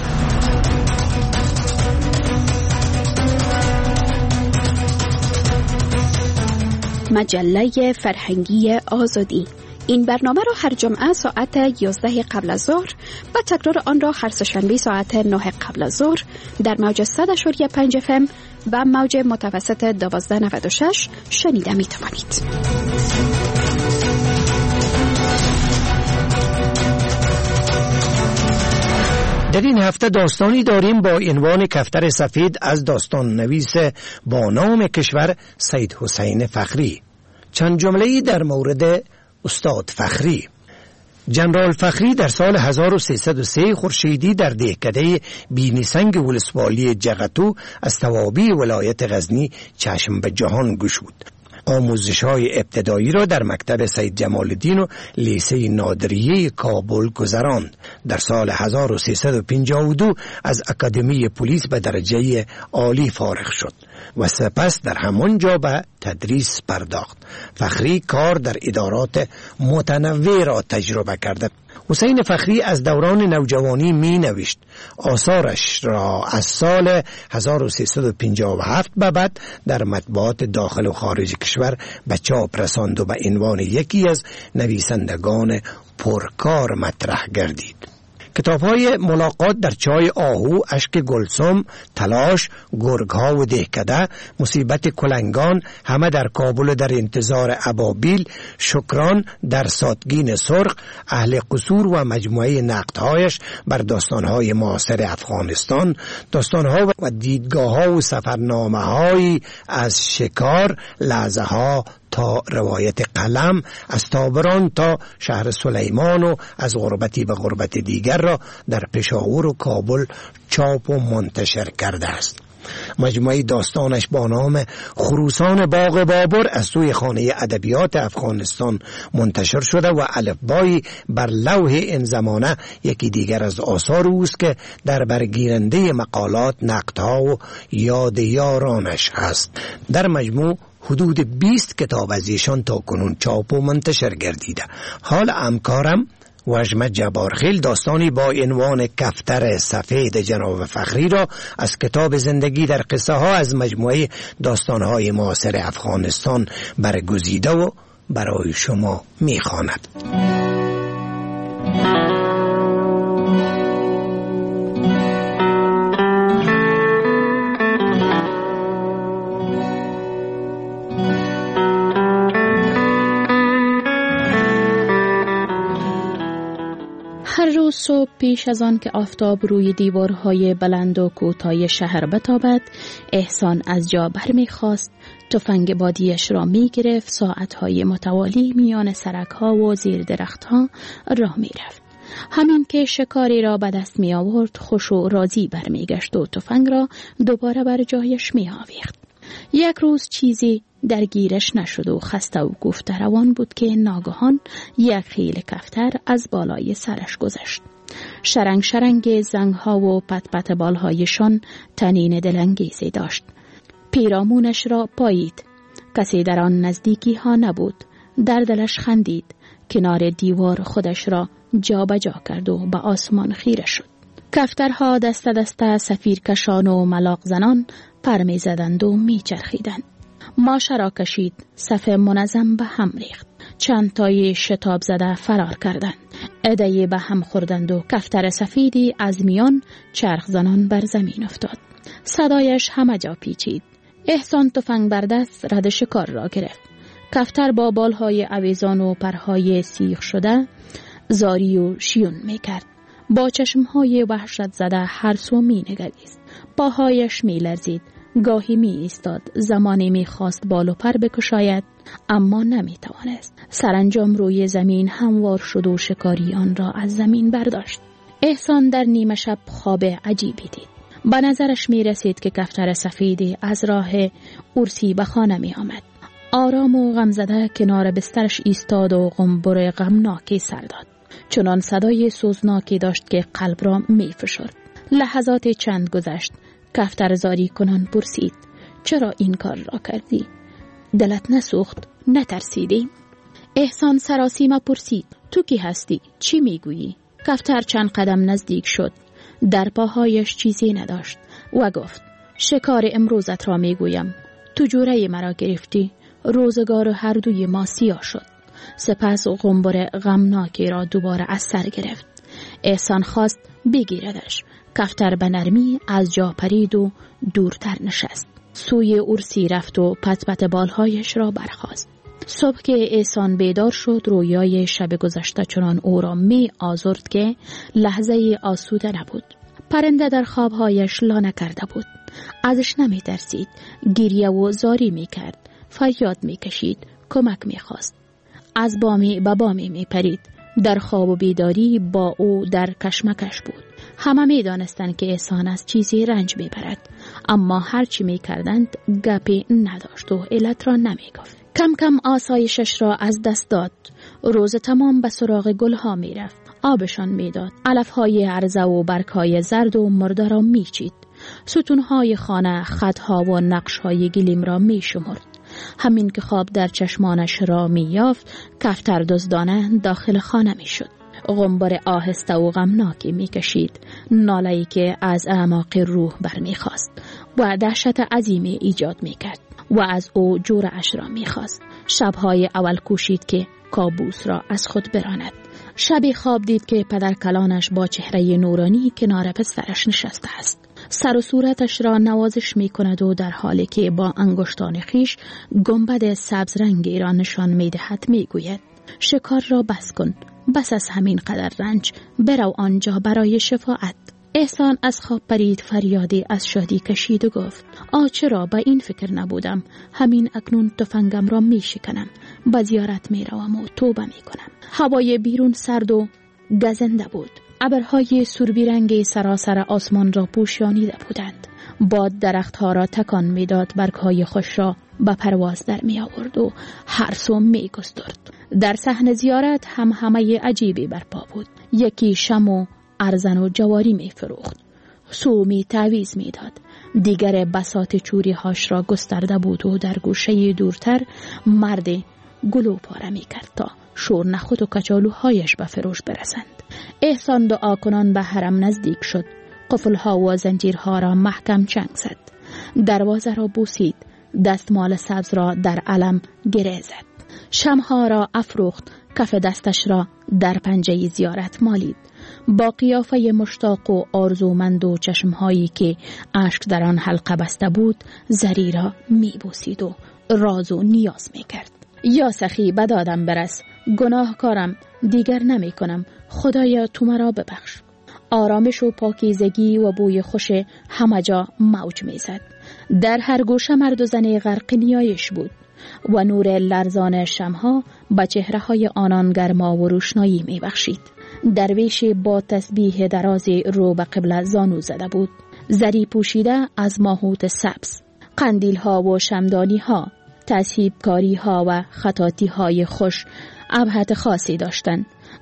[SPEAKER 14] مجله فرهنگی آزادی. این برنامه را هر جمعه ساعت 11 قبل از ظهر و تکرار آن را هر سه‌شنبه ساعت 9 قبل از ظهر در موج 100.5 FM و موج متوسط 1296 شنیده می توانید.
[SPEAKER 8] در این هفته داستانی داریم با عنوان کفتر سفید از داستان نویس با نام کشور سید حسین فخری. چند جمله‌ای در مورد استاد فخری. جنرال فخری در سال 1303 خورشیدی در دهکده بینیسنگ ولسوالی جغتو از توابی ولایت غزنی چشم به جهان گشود. آموزش‌های ابتدایی را در مکتب سید جمال الدین و لیسه نادریه کابل گذراند. در سال 1352 از اکادمی پلیس به درجه عالی فارغ شد و سپس در همانجا به تدریس پرداخت. فخری کار در ادارات متنوع را تجربه کرده. حسین فخری از دوران نوجوانی می نوشت. آثارش را از سال 1357 به بعد در مطبوعات داخل و خارج کشور به چاپ رساند و به عنوان یکی از نویسندگان پرکار مطرح گردید. کتاب‌های ملاقات در چای آهو، اشک گلسم، تلاش، گرگ‌ها و دهکده، مصیبت کلنگان، همه در کابل در انتظار ابابیل، شکران، در ساتگین سرخ، اهل قصور و مجموعه نقدهایش بر داستان‌های معاصر افغانستان، داستان‌ها و دیدگاه‌ها و سفرنامه‌هایی از شکار، لحظه‌ها تا روایت قلم، از تابران تا شهر سلیمان و از غربتی به غربت دیگر را در پشاور و کابل چاپ و منتشر کرده است. مجموعه داستانش با نام خروسان باغ بابر از سوی خانه ادبیات افغانستان منتشر شده و الفبایی بر لوح این زمانه یکی دیگر از آثار اوست که در برگیرنده مقالات، نقدها و یاد یارانش هست. در مجموع حدود 20 کتاب از ایشان تا کنون چاپ و منتشر گردیده. حال همکارم وجمه جبارخیل داستانی با عنوان کفتر سفید جناب فخری را از کتاب زندگی در قصه ها از مجموعه داستانهای معاصر افغانستان برگزیده و برای شما میخواند.
[SPEAKER 15] هر روز صبح پیش از آن که آفتاب روی دیوارهای بلند و کوتاه شهر بتابد، احسان از جا برمیخاست، تفنگ بادیش را میگرفت، ساعتهای متوالی میان سرکها و زیر درختها راه میرفت. همین که شکاری را به دست می آورد، خوش و راضی برمیگشت و تفنگ را دوباره بر جایش می آویخت. یک روز چیزی درگیرش نشد و خسته و گفته روان بود که ناگهان یک خیل کفتر از بالای سرش گذشت. شرنگ شرنگ زنگ ها و پت پت بال هایشان طنین دلانگیزی داشت. پیرامونش را پایید. کسی در آن نزدیکی ها نبود. در دلش خندید. کنار دیوار خودش را جا بجا کرد و به آسمان خیره شد. کفترها دست دست سفیرکشان و ملاق زنان پر می زدند و می چرخیدند. ماشه را کشید. صف منظم به هم ریخت. چند تای شتاب زده فرار کردند. عده‌ای به هم خوردند و کفتر سفیدی از میان چرخ زنان بر زمین افتاد. صدایش همه جا پیچید. احسان تفنگ بر دست رد شکار را گرفت. کفتر با بالهای اویزان و پرهای سیخ شده زاری و شیون می کرد. با چشمهای وحشت زده هر سو می نگریست. پاهایش می لرزید. گاهی می ایستاد. زمانی می خواست بال و پر بکشاید اما نمی توانست. سرانجام روی زمین هموار شد و شکاری آن را از زمین برداشت. احسان در نیمه شب خواب عجیبی دید. به نظرش می رسید که کفتر سفیدی از راه ارسی به خانه می آمد. آرام و غمزده کنار بسترش ایستاد و غنبر غمناکی سر داد. چنان صدای سوزناکی داشت که قلب را می فشرد. لحظات چند گذشت. کفتر زاری کنان پرسید: چرا این کار را کردی؟ دلت نسوخت؟ نترسیدی؟ احسان سراسیمه پرسید: تو کی هستی؟ چی میگویی؟ کفتر چند قدم نزدیک شد. در پاهایش چیزی نداشت و گفت: شکار امروزت را میگویم. تو جوره مرا گرفتی. روزگار هر دوی ما سیاه شد. سپس غنبر غمناکی را دوباره از سر گرفت. احسان خواست بگیردش. کفتر به نرمی از جا پرید و دورتر نشست. سوی ارسی رفت و پت پت بالهایش را برخاست. صبح که احسان بیدار شد رویای شب گذشته چنان او را می آزرد که لحظه آسوده نبود. پرنده در خوابهایش لانه کرده بود. ازش نمی ترسید. گریه و زاری می کرد. فریاد می کشید. کمک می خواست. از بامی به بامی می پرید. در خواب و بیداری با او در کشمکش بود. همه می دانستند که احسان از چیزی رنج می برد. اما هرچی می کردند گپی نداشت و علت را نمی گفت. کم کم آسایشش را از دست داد. روز تمام به سراغ گلها می رفت. آبشان می داد. علفهای عرضه و برگهای زرد و مرده را می چید. ستونهای خانه خطها و نقشهای گلیم را می شمرد. همین که خواب در چشمانش را می یافت کفتر دزدانه داخل خانه می شد. غنبر آهسته و غمناکی می کشید. ناله‌ای که از اعماق روح برمی خواست و دهشت عظیمی ایجاد می کرد و از او جورش را می خواست. شبهای اول کوشید که کابوس را از خود براند. شبی خواب دید که پدر کلانش با چهره نورانی کنار پسرش نشسته است. سر و صورتش را نوازش می کند و در حالی که با انگشتان خیش گنبد سبز رنگی را نشان می دهد می گوید: شکار را بس کن. بس از همین قدر رنج. برو آنجا برای شفاعت. احسان از خواب پرید. فریادی از شادی کشید و گفت: چرا به این فکر نبودم. همین اکنون تفنگم را می شکنم. به زیارت می روم و توبه می کنم. هوای بیرون سرد و گزنده بود. ابرهای سربی رنگ سراسر آسمان را پوشانیده بودند. باد درختها را تکان می داد. برگهای خوش را به پرواز در می آورد و هر سو می گسترد. در صحن زیارت همه عجیبی برپا بود. یکی شم و ارزن و جواری می فروخت. سومی تعویز می داد. دیگر بساط چوری هاش را گسترده بود و در گوشه دورتر مرد گلو پاره می کرد تا شور نخود و کچالوهایش به فروش برسند. احسان دعا کنان به حرم نزدیک شد. قفلها و زنجیرها را محکم چنگ زد. دروازه را بوسید. دستمال سبز را در علم گره زد. شمها را افروخت. کف دستش را در پنجه زیارت مالید. با قیافه مشتاق و آرزومند و چشمهایی که اشک در آن حلقه بسته بود زری را می بوسید و راز و نیاز می کرد. یا سخی به دادم برس. گناهکارم. دیگر نمی کنم. خدایا تو مرا ببخش. آرامش و پاکیزگی و بوی خوش همه جا موج می زد. در هر گوشه مرد و زن غرق نیایش بود و نور لرزان شمها به چهره های آنان گرما و روشنایی می بخشید. درویش با تسبیح درازی رو به قبله زانو زده بود. زری پوشیده از ماهوت سبز. قندیل ها و شمدانی ها، تذهیب کاری ها و خطاطی های خوش ابهت خاصی داشتند.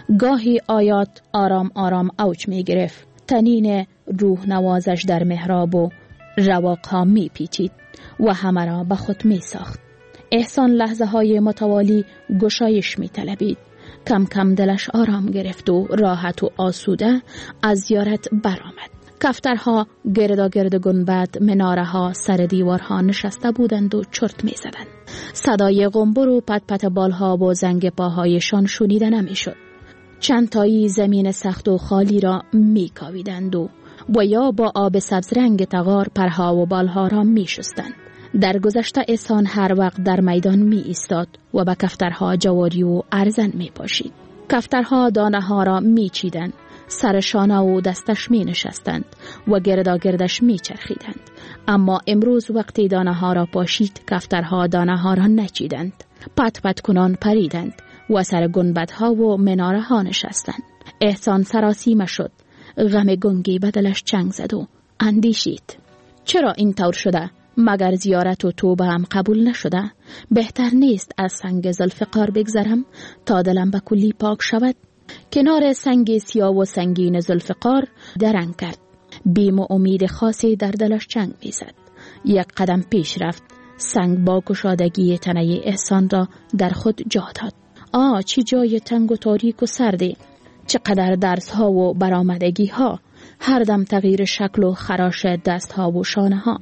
[SPEAKER 15] گاهی آیات آرام آرام اوج می گرفت. تنین روح نوازش در محراب و رواقها می پیچید و همه را به خود می ساخت. احسان لحظه های متوالی گشایش می طلبید. کم کم دلش آرام گرفت و راحت و آسوده از زیارت برآمد. کفترها گرد گنبد، مناره ها سر دیوارها نشسته بودند و چرت می زدند. صدای غنبر و پت پت بالها و زنگ پاهایشان شنیده نمی شد. چند تایی زمین سخت و خالی را می کاویدند و یا با آب سبز رنگ تغار پرها و بالها را می شستند. در گذشته احسان هر وقت در میدان می ایستاد و به کفترها جواری و ارزن می پاشید. کفترها دانه ها را می چیدند، سر شانه و دستش می نشستند و گردش می چرخیدند. اما امروز وقتی دانه ها را پاشید، کفترها دانه ها را نچیدند. پت پت کنان پریدند و سر گنبدها و مناره ها نشستند. احسان سراسیمه شد. غم گنگی بدلش چنگ زد و اندیشید. چرا این طور شده؟ مگر زیارت و توبه هم قبول نشده؟ بهتر نیست از سنگ ذوالفقار بگذرم تا دلم به کلی پاک شود؟ کنار سنگ سیاه و سنگین ذوالفقار درنگ کرد. بیم و امید خاصی در دلش چنگ میزد. یک قدم پیش رفت. سنگ با گشادگی تنه احسان را در خود جا داد. چی جای تنگ و تاریک و سردی، چقدر درس ها و برآمدگی ها، هر دم تغییر شکل و خراش دست ها و شانه ها،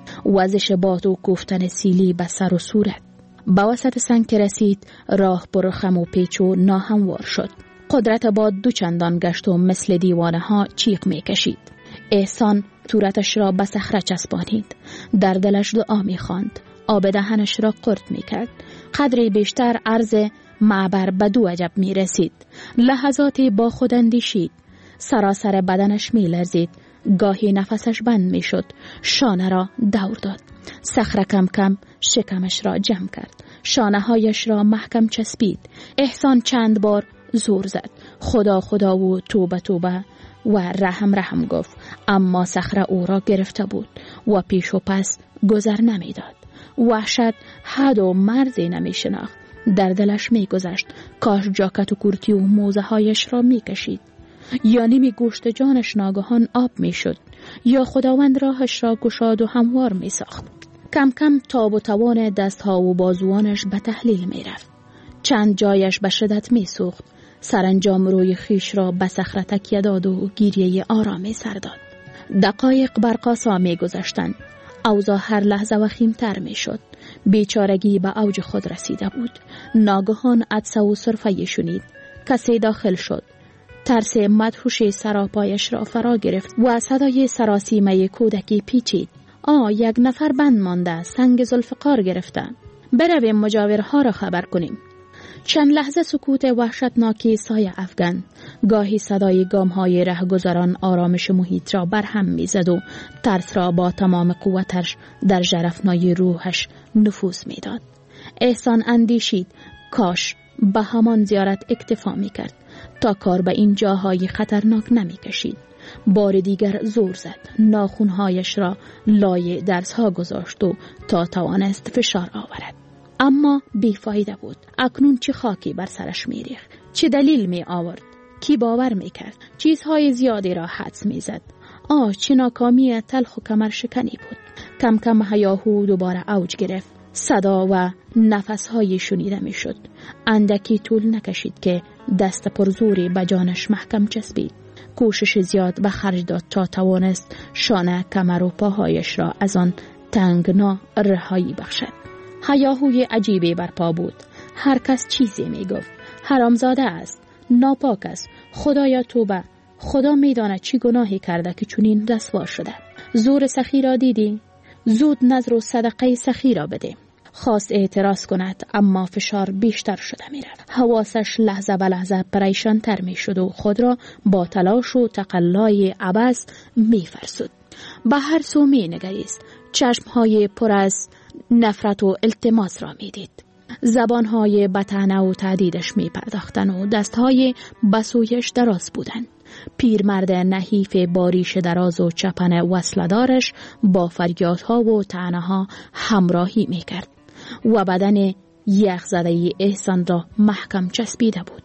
[SPEAKER 15] وزش باد و گفتن سیلی به سر و صورت. به وسط سنگ که رسید، راه پر خم و پیچ و ناهموار شد. قدرت باد دو چندان گشت و مثل دیوانه ها چیق می کشید. احسان صورتش را به صخره چسبانید. در دلش دعا می خواند. آب دهنش را قرط می کرد. قدری بیشتر عرض معبر به دو عجب می رسید. لحظاتی با خود اندیشید. سراسر بدنش می لرزید. گاهی نفسش بند می شد. شانه را دور داد. صخره کم کم شکمش را جمع کرد. شانه هایش را محکم چسبید. احسان چند بار زور زد. خدا خدا و توبه توبه و رحم گفت. اما صخره او را گرفته بود و پیش و پس گذر نمی داد. وحشت حد و مرزی نمی شناخت. در دلش می گذشت کاش جاکت و کرتی و موزه هایش را می کشید. یا نیمی گوشت جانش ناگهان آب می شد، یا خداوند راهش را گشاد و هموار می ساخت. کم کم تاب و توان دست ها و بازوانش به تحلیل می رفت. چند جایش به شدت می سوخت. سرانجام روی خیش را به صخره تکیه داد و گریه آرامی سر داد. دقایق برقاسا می گذشتند. اوضاع هر لحظه وخیم‌تر می شد. بیچارگی به اوج خود رسیده بود. ناگهان عطسه و سرفه شنید. کسی داخل شد. ترس مدهوش سراپایش را فرا گرفت و صدای سراسیمه کودکی پیچید. یک نفر بند مانده، سنگ ذوالفقار گرفته. برویم مجاورها را خبر کنیم. چند لحظه سکوت وحشتناکی سایه افکند. گاهی صدای گام‌های رهگذران آرامش محیط را برهم می‌زد و ترس را با تمام قوتش در ژرفنای روحش نفوذ می‌داد. احسان اندیشید کاش به همان زیارت اکتفا می‌کرد تا کار به این جاهای خطرناک نمی‌کشید. بار دیگر زور زد. ناخونهایش را لای درس‌ها گذاشت و تا توانست فشار آورد. اما بیفایده بود. اکنون چه خاکی بر سرش می‌ریخت، چه دلیل می آورد، کی باور می‌کرد. چیزهای زیادی را حدس می‌زد. چه ناکامی تلخ و کمرشکنی بود. کم کم هیاهو دوباره اوج گرفت. صدا و نفس‌های شنیده می‌شد. اندکی طول نکشید که دست پرزوری به جانش محکم چسبید. کوشش زیاد به خرج داد تا توانست شانه، کمر و پاهایش را از آن تنگنا رهایی بخشد. هیاهوی عجیبی برپا بود. هر کس چیزی می گفت. حرامزاده است، ناپاک است، خدایا توبه، خدا می داند چی گناهی کرده که چنین رسوا شده. زور سخی را دیدی؟ زود نذر و صدقه سخی را بده. خواست اعتراض کند اما فشار بیشتر شده می رفت. حواسش لحظه به لحظه پریشان تر می شد و خود را با تلاش و تقلای عبث می فرسود. به هر سو می نگریست. چشمهای پر از نفرت و التماس را می دید. زبانهای بطعنه و تهدیدش می پرداختن و دستهای بسویش دراز بودن. پیرمرد نحیف باریش دراز و چپن وصلدارش با فریادها و طعنه‌ها همراهی می کرد و بدن یخ زده احسان را محکم چسبیده بود.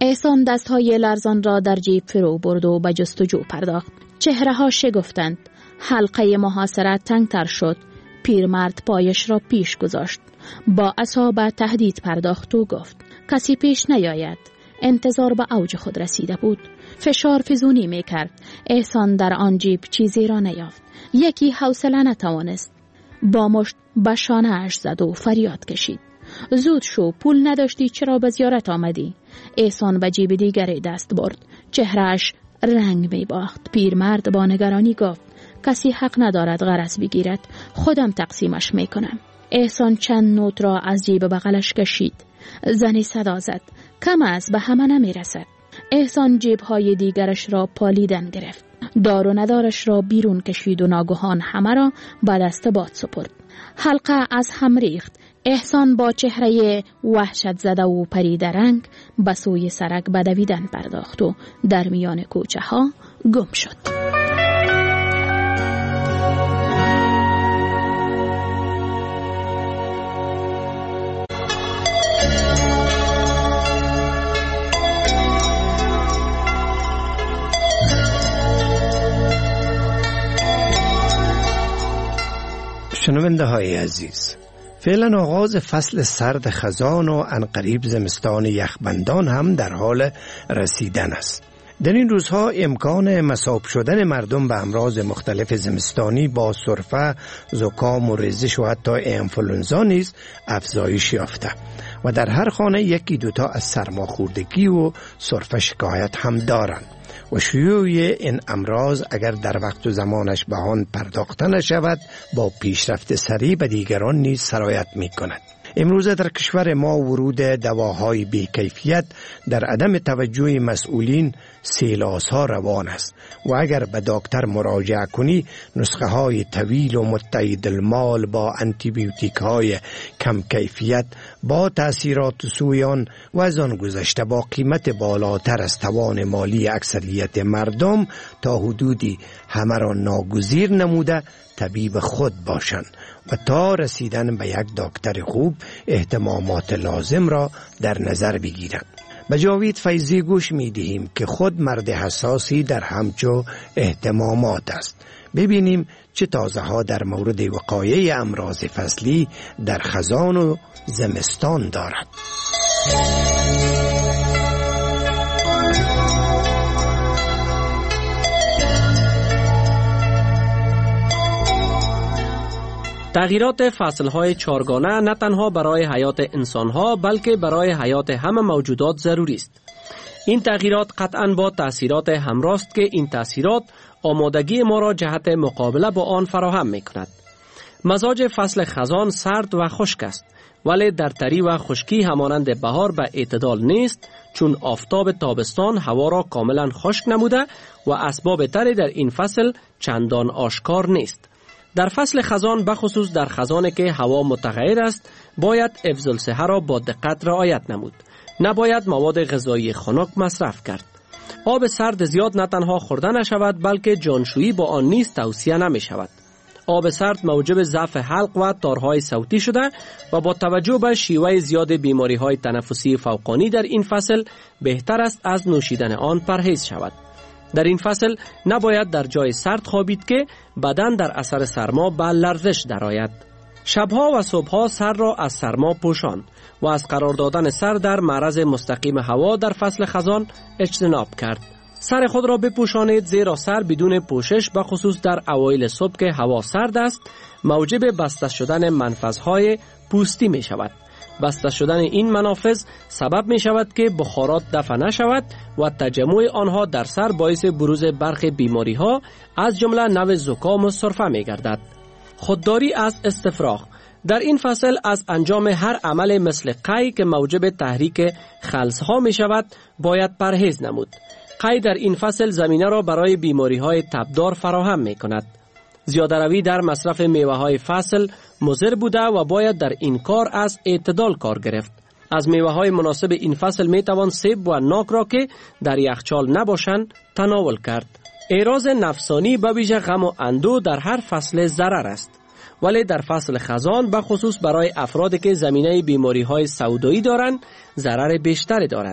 [SPEAKER 15] احسان دستهای لرزان را در جیب فرو برد و به جستجو پرداخت. چهره ها شگفتند. حلقه محاصره تنگتر شد. پیرمرد پایش را پیش گذاشت. با عصا به تهدید پرداخت و گفت کسی پیش نیاید. انتظار به اوج خود رسیده بود. فشار فزونی میکرد. احسان در آن جیب چیزی را نیافت. یکی حوصله نتوانست. با مشت به شانه‌اش زد و فریاد کشید. زود شو، پول نداشتی چرا به زیارت آمدی؟ احسان به جیب دیگری دست برد. چهرهش رنگ می باخت. پیرمرد با نگرانی گفت کسی حق ندارد غرض بگیرد، خودم تقسیمش می کنم. احسان چند نوت را از جیب بغلش کشید. زنی صدا زد کم است، به همه نمی رسد. احسان جیب‌های دیگرش را پالیدن گرفت. دار و ندارش را بیرون کشید و ناگهان همه را به دست باد سپرد. حلقه از هم ریخت. احسان با چهره وحشت زده و پریده رنگ به سوی سرک به دویدن پرداخت و در میان کوچه ها گم شد.
[SPEAKER 8] شنونده های عزیز، فعلا آغاز فصل سرد خزان و عنقریب زمستان یخبندان هم در حال رسیدن است. در این روزها امکان مصاب شدن مردم به امراض مختلف زمستانی با سرفه، زکام و ریزش و حتی انفلونزا نیز افزایش یافته و در هر خانه یکی دوتا از سرماخوردگی و سرفه شکایت هم دارند و شیوع این امراض اگر در وقت و زمانش به آن پرداخته نشود با پیشرفت سریع به دیگران نیز سرایت می کند. امروزه در کشور ما ورود دواهای بی‌کیفیت در عدم توجه مسئولین سیلاس‌ها روان است و اگر به دکتر مراجعه کنی نسخه های طویل و متعدد المال با آنتیبیوتیک های کم کیفیت با تأثیرات سویان و از آن گذشته با قیمت بالاتر از توان مالی اکثریت مردم تا حدودی همه را ناگزیر نموده طبیب خود باشند و تا رسیدن به یک دکتر خوب اهتمامات لازم را در نظر بگیرند. به جاوید فیضی گوش می دهیم که خود مرد حساسی در همچو اهتمامات است. ببینیم چه تازه ها در مورد وقایع امراض فصلی در خزان و زمستان دارد.
[SPEAKER 16] تغییرات فصلهای چارگانه نه تنها برای حیات انسانها بلکه برای حیات همه موجودات ضروری است. این تغییرات قطعاً با تأثیرات همراه است که این تأثیرات آمادگی ما را جهت مقابله با آن فراهم می کند. مزاج فصل خزان سرد و خشک است ولی در تری و خشکی همانند بهار به اعتدال نیست، چون آفتاب تابستان هوا را کاملا خشک نموده و اسباب تری در این فصل چندان آشکار نیست. در فصل خزان بخصوص در خزانی که هوا متغیر است باید حفظ الصحه را با دقت رعایت نمود. نباید مواد غذایی خنک مصرف کرد. آب سرد زیاد نه تنها خورده نشود بلکه جانشویی با آن نیز توصیه نمی شود. آب سرد موجب ضعف حلق و تارهای صوتی شده و با توجه به شیوه زیاد بیماری‌های تنفسی فوقانی در این فصل بهتر است از نوشیدن آن پرهیز شود. در این فصل نباید در جای سرد خوابید که بدن در اثر سرما به لرزش درآید. شبها و صبحها سر را از سرما پوشاند و از قرار دادن سر در معرض مستقیم هوا در فصل خزان اجتناب کرد. سر خود را بپوشانید زیرا سر بدون پوشش به خصوص در اوایل صبح که هوا سرد است موجب بسته شدن منفذهای پوستی می شود. بسته شدن این منافذ سبب می شود که بخارات دفع نشود و تجمع آنها در سر باعث بروز برخی بیماری ها از جمله نوع زکام و سرفه می گردد. خودداری از استفراغ در این فصل از انجام هر عمل مثل قی که موجب تحریک خلس ها می شود باید پرهیز نمود. قی در این فصل زمینه را برای بیماری های تبدار فراهم می کند. زیاده روی در مصرف میوه های فصل مضر بوده و باید در این کار از اعتدال کار گرفت. از میوه های مناسب این فصل می توان سیب و ناک را که در یخچال نباشند تناول کرد. اعراض نفسانی به ویژه غم و اندوه در هر فصل ضرر است، ولی در فصل خزان به خصوص برای افرادی که زمینه بیماری های سودایی دارند ضرر بیشتری دارد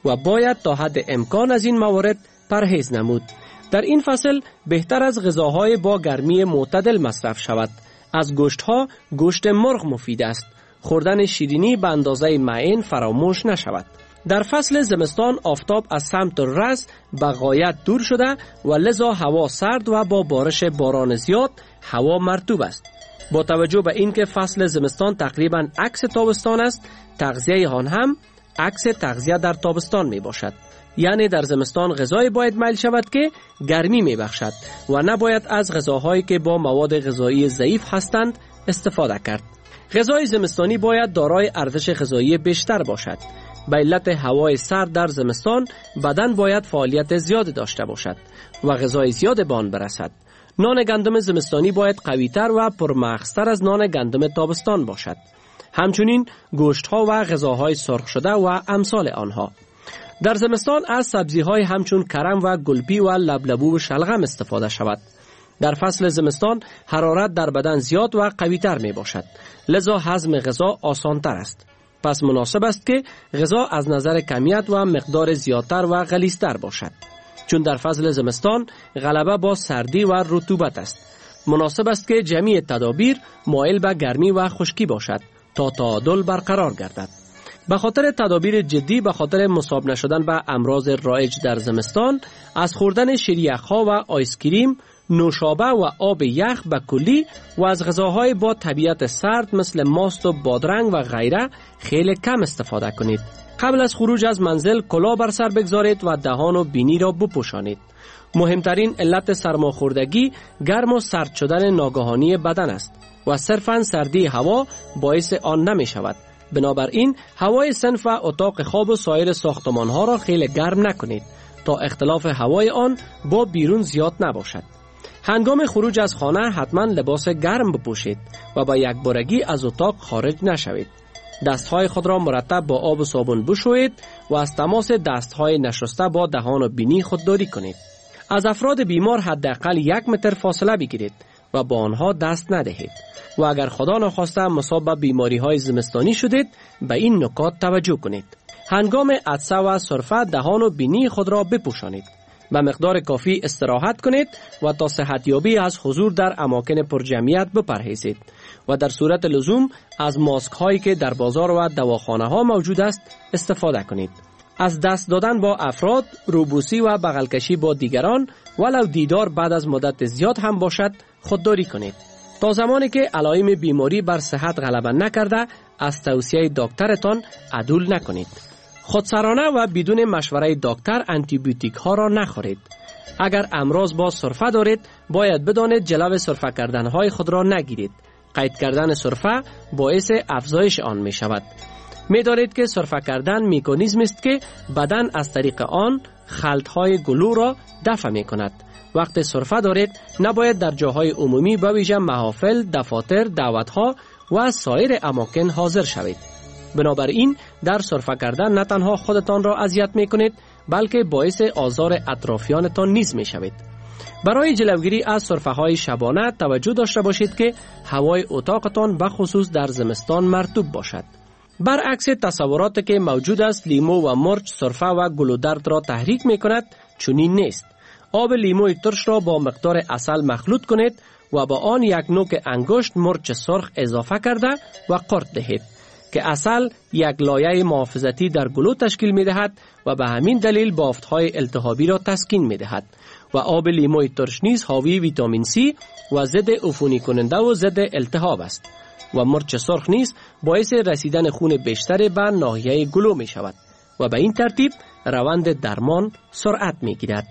[SPEAKER 16] و باید تا حد امکان از این موارد پرهیز نمود. در این فصل بهتر از غذاهای با گرمی معتدل مصرف شود. از گوشت‌ها گوشت مرغ مفید است. خوردن شیرینی به اندازه معین فراموش نشود. در فصل زمستان آفتاب از سمت رأس به غایت دور شده و لذا هوا سرد و با بارش باران زیاد هوا مرطوب است. با توجه به اینکه فصل زمستان تقریباً عکس تابستان است، تغذیه آن هم عکس تغذیه در تابستان می باشد. یعنی در زمستان غذای باید میل شود که گرمی می بخشد و نباید از غذاهایی که با مواد غذایی ضعیف هستند استفاده کرد. غذای زمستانی باید دارای ارزش غذایی بیشتر باشد. به علت هوای سرد در زمستان بدن باید فعالیت زیاد داشته باشد و غذای زیاد به آن برسد. نان گندم زمستانی باید قوی‌تر و پرمغزتر از نان گندم تابستان باشد. همچنین گوشت‌ها و غذاهای سرخ شده و امثال آنها. در زمستان از سبزی‌های همچون کرم و گلپی و لبلبو و شلغم استفاده شود. در فصل زمستان حرارت در بدن زیاد و قوی‌تر می باشد، لذا هضم غذا آسان‌تر است. پس مناسب است که غذا از نظر کمیت و مقدار زیادتر و غلیظتر باشد، چون در فصل زمستان غلبه با سردی و رطوبت است. مناسب است که جمیع تدابیر مایل به گرمی و خشکی باشد تا تعادل برقرار گردد. به خاطر تدابیر جدی به خاطر مصاب نشدن به امراض رایج در زمستان، از خوردن شیریخ‌ها و آیسکریم، نوشابه و آب یخ به کلی و از غذاهای با طبیعت سرد مثل ماست و بادرنگ و غیره خیلی کم استفاده کنید. قبل از خروج از منزل کلاه بر سر بگذارید و دهان و بینی را بپوشانید. مهمترین علت سرماخوردگی گرم و سرد شدن ناگهانی بدن است و صرفاً سردی هوا باعث آن نمی شود. بنابراین هوای صنف و اتاق خواب و سایر ساختمان‌ها را خیلی گرم نکنید تا اختلاف هوای آن با بیرون زیاد نباشد. هنگام خروج از خانه حتما لباس گرم بپوشید و با یک بارگی از اتاق خارج نشوید. دستهای خود را مرتب با آب و صابون بشویید و از تماس دستهای نشسته با دهان و بینی خودداری کنید. از افراد بیمار حداقل 1 متر فاصله بگیرید و با آنها دست ندهید و اگر خدا نخواسته مصاب به بیماری‌های زمستانی شدید به این نکات توجه کنید. هنگام عطسه و سرفه دهان و بینی خود را بپوشانید. به مقدار کافی استراحت کنید و تا صحتیابی از حضور در اماکن پرجمعیت بپرهیزید و در صورت لزوم از ماسک هایی که در بازار و دواخانه ها موجود است استفاده کنید. از دست دادن با افراد، روبوسی و بغلکشی با دیگران ولو دیدار بعد از مدت زیاد هم باشد خودداری کنید. تا زمانی که علائم بیماری بر صحت غلبه نکرده از توصیه دکترتان عدول نکنید. خودسرانه و بدون مشوره دکتر آنتی بیوتیک ها را نخورید. اگر امراض با سرفه دارید باید بدانید جلو سرفه کردن های خود را نگیرید. قید کردن سرفه باعث افزایش آن می شود. می دانید که سرفه کردن مکانیزمی است که بدن از طریق آن خلط های گلو را دفع می کند. وقتی سرفه دارید نباید در جاهای عمومی به ویژه محافل، دفاتر، دعوت‌ها و سایر اماکن حاضر شوید. بنابراین در سرفه کردن نه تنها خودتان را اذیت می کنید بلکه باعث آزار اطرافیانتان نیز می شوید. برای جلوگیری از سرفه های شبانه توجه داشته باشید که هوای اتاقتان به خصوص در زمستان مرطوب باشد. برعکس تصوراتی که موجود است لیمو و مرچ سرفه و گلودرد را تحریک می کند چنین نیست. آب لیموی ترش را با مقدار عسل مخلوط کنید و با آن 1 نوک انگشت مرچ سرخ اضافه کرده و قرط دهید که عسل یک لایه محافظتی در گلو تشکیل می دهد و به همین دلیل بافت‌های التهابی را تسکین می دهد و آب لیموی ترش نیز حاوی ویتامین C و ضد عفونی کننده و ضد التهاب است و مرچ سرخ نیز باعث رسیدن خون بیشتر به ناحیه گلو می شود و به این ترتیب روند درمان سرعت می گیرد.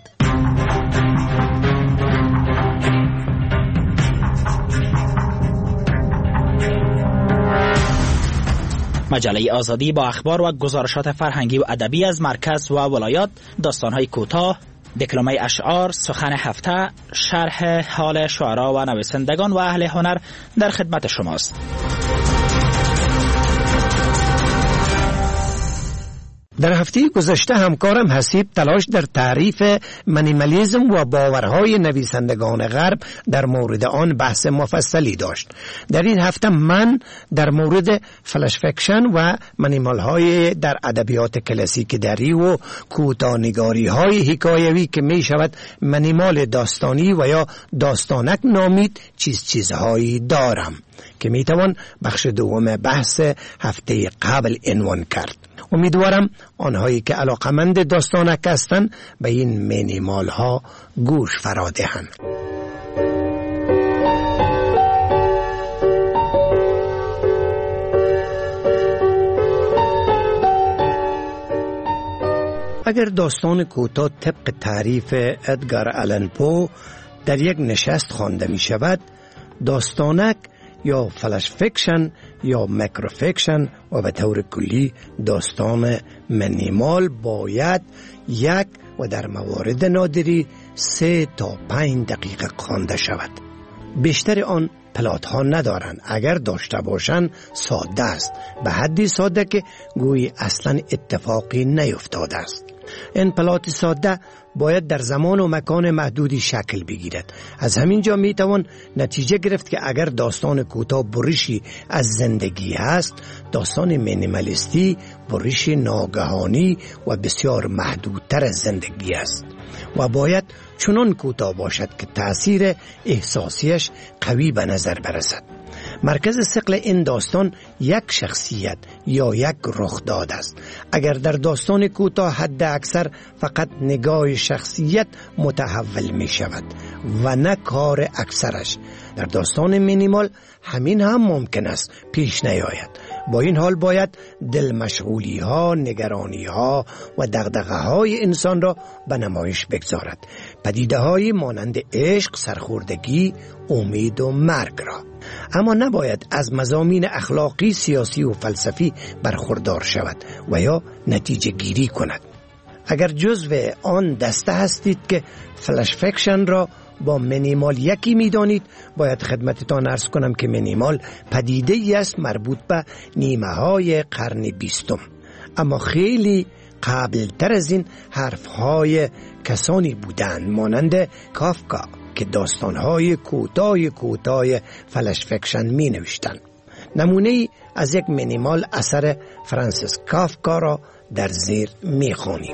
[SPEAKER 17] مجله آزادی با اخبار و گزارشات فرهنگی و ادبی از مرکز و ولایات، داستان‌های کوتاه، دکلمه اشعار، سخن هفته، شرح حال شعرا و نویسندگان و اهل هنر در خدمت شماست.
[SPEAKER 8] در هفته گذشته همکارم حسیب تلاش در تعریف منیمالیسم و باورهای نویسندگان غرب در مورد آن بحث مفصلی داشت. در این هفته من در مورد فلش فیکشن و منیمالهای در ادبیات کلاسیک دری و کوتاه‌نگاری های حکایوی که می شود منیمال داستانی و یا داستانک نامید چیزهایی دارم که می توان بخش دوم بحث هفته قبل عنوان کرد. امیدوارم آنهایی که علاقمند داستانک هستند به این منیمال ها گوش فرا دهند. اگر داستان کوتاه طبق تعریف ادگار آلن پو در یک نشست خوانده می شود، داستانک یا فلش فیکشن یا ماکرو فیکشن و به طور کلی داستان منیمال باید یک و در موارد نادری 3 تا 5 دقیقه خوانده شود. بیشتر آن پلات ها ندارند. اگر داشته باشند ساده است، به حدی ساده که گویی اصلا اتفاقی نیفتاده است. این پلات ساده باید در زمان و مکان محدودی شکل بگیرد. از همین جا می توان نتیجه گرفت که اگر داستان کوتاه بریشی از زندگی هست، داستان مینیمالیستی بریش ناگهانی و بسیار محدودتر از زندگی است و باید چنان کوتاه باشد که تأثیر احساسیش قوی به نظر برسد. مرکز ثقل این داستان یک شخصیت یا یک رخداد است. اگر در داستان کوتاه حد اکثر فقط نگاه شخصیت متحول می شود و نه کار اکثرش، در داستان مینیمال همین هم ممکن است پیش نیاید. با این حال باید دل مشغولی ها، نگرانی ها و دغدغه های انسان را به نمایش بگذارد. پدیده های مانند عشق، سرخوردگی، امید و مرگ را. اما نباید از مضامین اخلاقی، سیاسی و فلسفی برخوردار شود و یا نتیجه گیری کند. اگر جزو آن دسته هستید که فلش فیکشن را با منیمال یکی می دانید، باید خدمتتان عرض کنم که منیمال پدیده‌ای است مربوط به نیمه های قرن 20. اما خیلی قبل تر از این حرفهای کسانی بودند مانند کافکا که داستانهای کوتاه فلش فیکشن می نوشتند. نمونه‌ای از یک منیمال اثر فرانسیس کافکا را در زیر می خوانیم.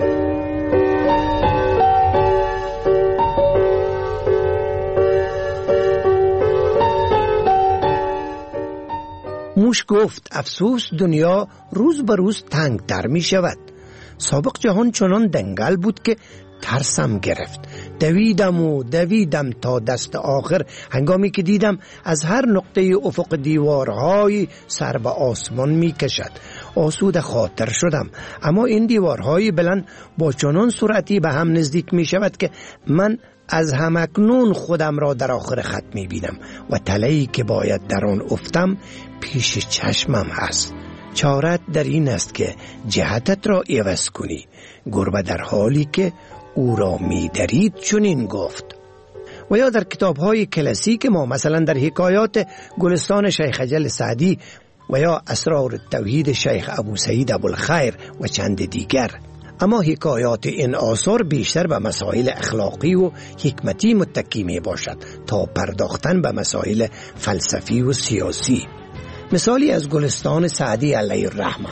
[SPEAKER 8] موش گفت افسوس دنیا روز به روز تنگتر می شود. سابق جهان چنان دنگل بود که ترسم گرفت. دویدم تا دست آخر، هنگامی که دیدم از هر نقطه افق دیوارهای سر به آسمان می کشد. آسوده خاطر شدم، اما این دیوارهای بلند با چنان سرعتی به هم نزدیک می شود که من از همکنون خودم را در آخر خط می بینم و تله‌ای که باید در آن افتم پیش چشمم هست. چارت در این است که جهتت را عوض کنی. گربه در حالی که او را می درید چنین گفت. و یا در کتاب‌های کلاسیک ما، مثلا در حکایات گلستان شیخ اجل سعدی و یا اسرار التوحید شیخ ابو سعید ابوالخیر و چند دیگر. اما حکایات این آثار بیشتر به مسائل اخلاقی و حکمتی متکی می باشد تا پرداختن به مسائل فلسفی و سیاسی. مثالی از گلستان سعدی علیه الرحمه: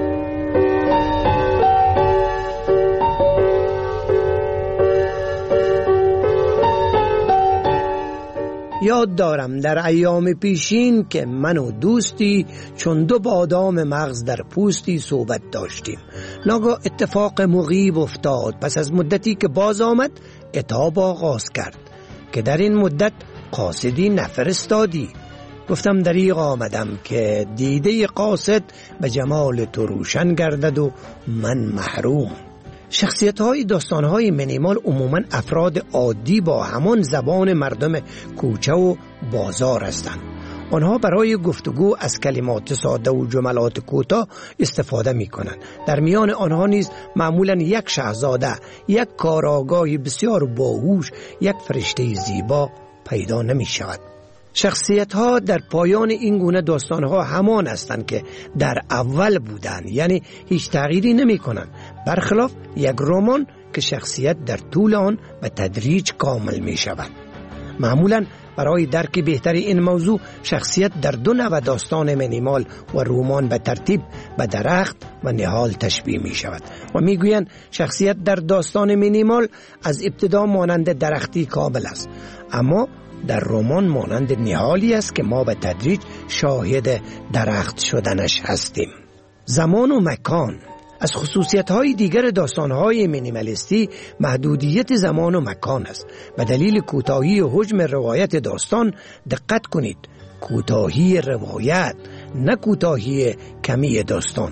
[SPEAKER 8] یاد دارم در ایام پیشین که من و دوستی چون 2 بادام مغز در پوستی صحبت داشتیم. ناگاه اتفاق مغیب افتاد. پس از مدتی که باز آمد عتاب آغاز کرد که در این مدت قاصدی نفرستادی. گفتم دریغ آمدم که دیده قاصد به جمال تو روشن گردد و من محروم. شخصیت‌های داستان‌های منیمال عموماً افراد عادی با همان زبان مردم کوچه و بازار هستند. آنها برای گفتگو از کلمات ساده و جملات کوتاه استفاده می‌کنند. در میان آنها نیز معمولاً یک شاهزاده، یک کارآگاه بسیار باهوش، یک فرشته زیبا پیدا نمی‌شود. شخصیت ها در پایان این گونه داستان ها همان هستند که در اول بودند، یعنی هیچ تغییری نمی کنند، برخلاف یک رمان که شخصیت در طول آن به تدریج کامل می شود. معمولا برای درک بهتری این موضوع شخصیت در دو نوع داستان مینیمال و رمان به ترتیب به درخت و نهال تشبیه می شود و می گویند شخصیت در داستان مینیمال از ابتدا مانند درختی کامل است، اما در رمان مانند نهالی است که ما به تدریج شاهد درخت شدنش هستیم. زمان و مکان از خصوصیت‌های دیگر داستان‌های مینیمالیستی محدودیت زمان و مکان است. به دلیل کوتاهی و حجم روایت داستان دقت کنید، کوتاهی روایت نه کوتاهی کمی داستان.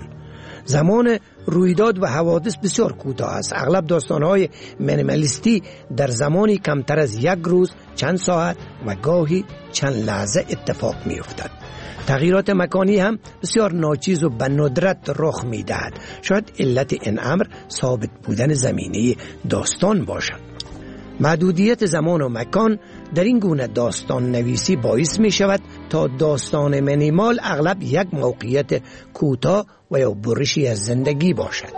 [SPEAKER 8] زمان رویداد و حوادث بسیار کوتاه است. اغلب داستان‌های مینیمالیستی در زمانی کمتر از یک روز، چند ساعت و گاهی چند لحظه اتفاق می‌افتد. تغییرات مکانی هم بسیار ناچیز و به ندرت رخ می‌دهد. شاید علت این امر ثابت بودن زمینه داستان باشد. محدودیت زمان و مکان در این گونه داستان نویسی باعث می شود تا داستان مینیمال اغلب یک موقعیت کوتاه و یا برشی از زندگی باشد.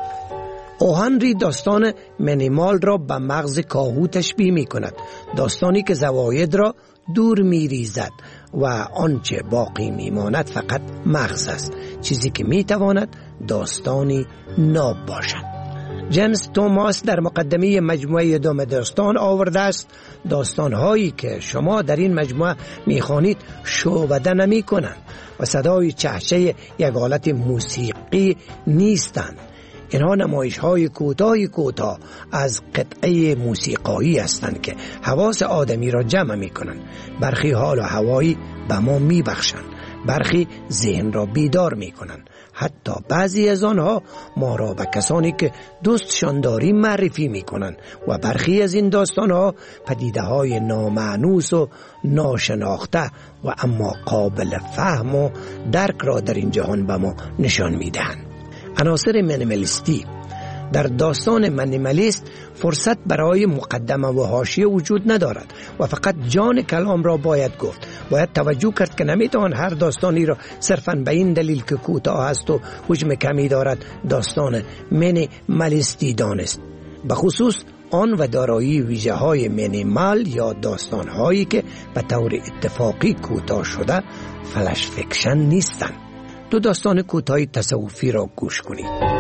[SPEAKER 8] او هنری داستان مینیمال را به مغز کاهو تشبیه می کند، داستانی که زواید را دور می ریزد و آنچه باقی می ماند فقط مغز است، چیزی که می تواند داستانی ناب باشد. جیمز توماس در مقدمه مجموعه دوم داستان آورده است داستان‌هایی که شما در این مجموعه می‌خوانید شعبده نمی‌کنند و صدای چهچه یک آلت موسیقی نیستند. اینها نمایش‌های کوتاه از قطعه موسیقایی هستند که حواس آدمی را جمع می‌کنند. برخی حال و هوایی به ما می‌بخشند، برخی ذهن را بیدار می‌کنند. حتی بعضی از آنها ما را به کسانی که دوستشان داریم معرفی می کنند و برخی از این داستانها پدیده های نامانوس و ناشناخته و اما قابل فهم و درک را در این جهان به ما نشان می دهند. عناصر مینیمالیستی در داستان مینیمالیست فرصت برای مقدمه و حاشیه وجود ندارد و فقط جان کلام را باید گفت. باید توجه کرد که نمیتوان هر داستانی را صرفاً به این دلیل که کوتاه است و حجم کمی دارد داستان مینیمالیستی دانست. به خصوص آن و دارایی ویژه های مینیمال یا داستان هایی که به طور اتفاقی کوتاه شده فلش فیکشن نیستند. دو داستان کوتاه تصوفی را گوش کنید.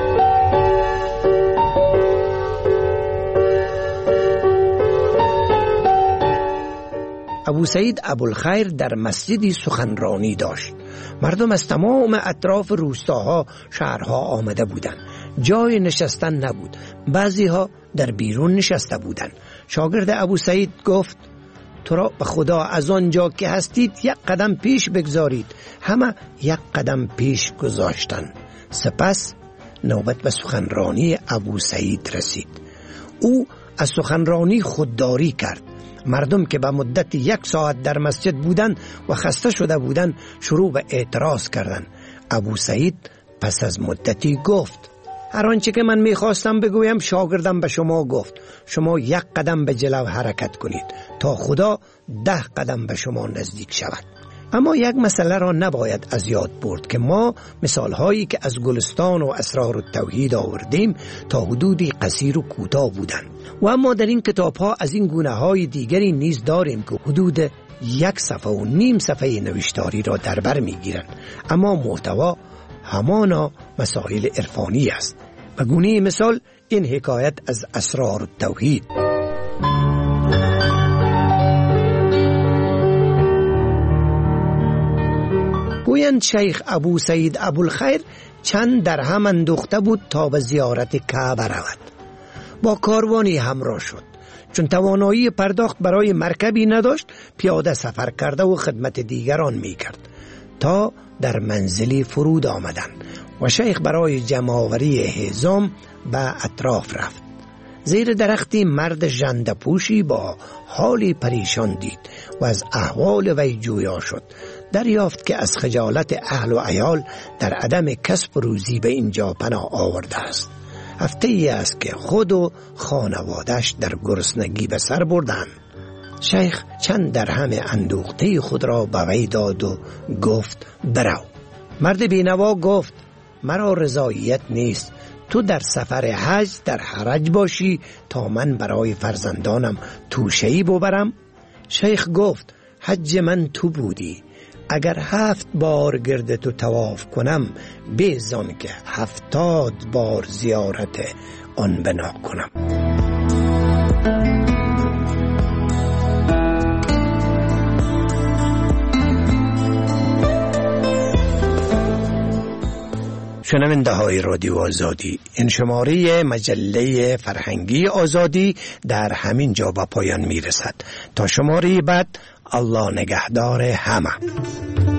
[SPEAKER 8] ابو سعید ابوالخیر در مسجدی سخنرانی داشت. مردم از تمام اطراف روستاها، شهرها آمده بودند. جای نشستن نبود. بعضی ها در بیرون نشسته بودند. شاگرد ابو سعید گفت: تو را به خدا از آنجا که هستید یک قدم پیش بگذارید. همه یک قدم پیش گذاشتند. سپس نوبت به سخنرانی ابو سعید رسید. او از سخنرانی خودداری کرد. مردم که به مدت 1 ساعت در مسجد بودند و خسته شده بودند شروع به اعتراض کردند. ابو سعید پس از مدتی گفت: هر آنچه که من میخواستم بگویم شاگردم به شما گفت. شما 1 قدم به جلو حرکت کنید تا خدا 10 قدم به شما نزدیک شود. اما یک مسئله را نباید از یاد برد که ما مثالهایی که از گلستان و اسرار التوحید آوردیم تا حدودی قصیر و کوتاه بودند و اما در این کتاب ها از این گونه های دیگری نیز داریم که حدود 1.5 صفحه نوشتاری را در بر می گیرند، اما محتوا همانا مسائل عرفانی است. به گونه مثال این حکایت از اسرار التوحید. گویند شیخ ابو سعید ابوالخیر چند درهم اندوخته بود تا به زیارت کعبه رود. با کاروانی همراه شد. چون توانایی پرداخت برای مرکبی نداشت پیاده سفر کرده و خدمت دیگران می کرد تا در منزلی فرود آمدند و شیخ برای جمع‌آوری حزام به اطراف رفت. زیر درختی مرد ژنده‌پوشی با حالی پریشان دید و از احوال وی جویا شد. دریافت که از خجالت اهل و عیال در عدم کسب روزی به اینجا پناه آورده است. هفته‌ای است که خود و خانواده‌اش در گرسنگی به سر بردند. شیخ چند درهم اندوخته خود را به وی داد و گفت برو. مرد بینوا گفت مرا رضایت نیست، تو در سفر حج در حرج باشی تا من برای فرزندانم توشه‌ای ببرم؟ شیخ گفت حج من تو بودی، اگر 7 بار گرد تو طواف کنم بیزان که 70 بار زیارت آن بنا کنم. شنونده های رادیو آزادی، این شماره مجله فرهنگی آزادی در همین جا به پایان می رسد. تا شماره بعد، الله نگهدار همه.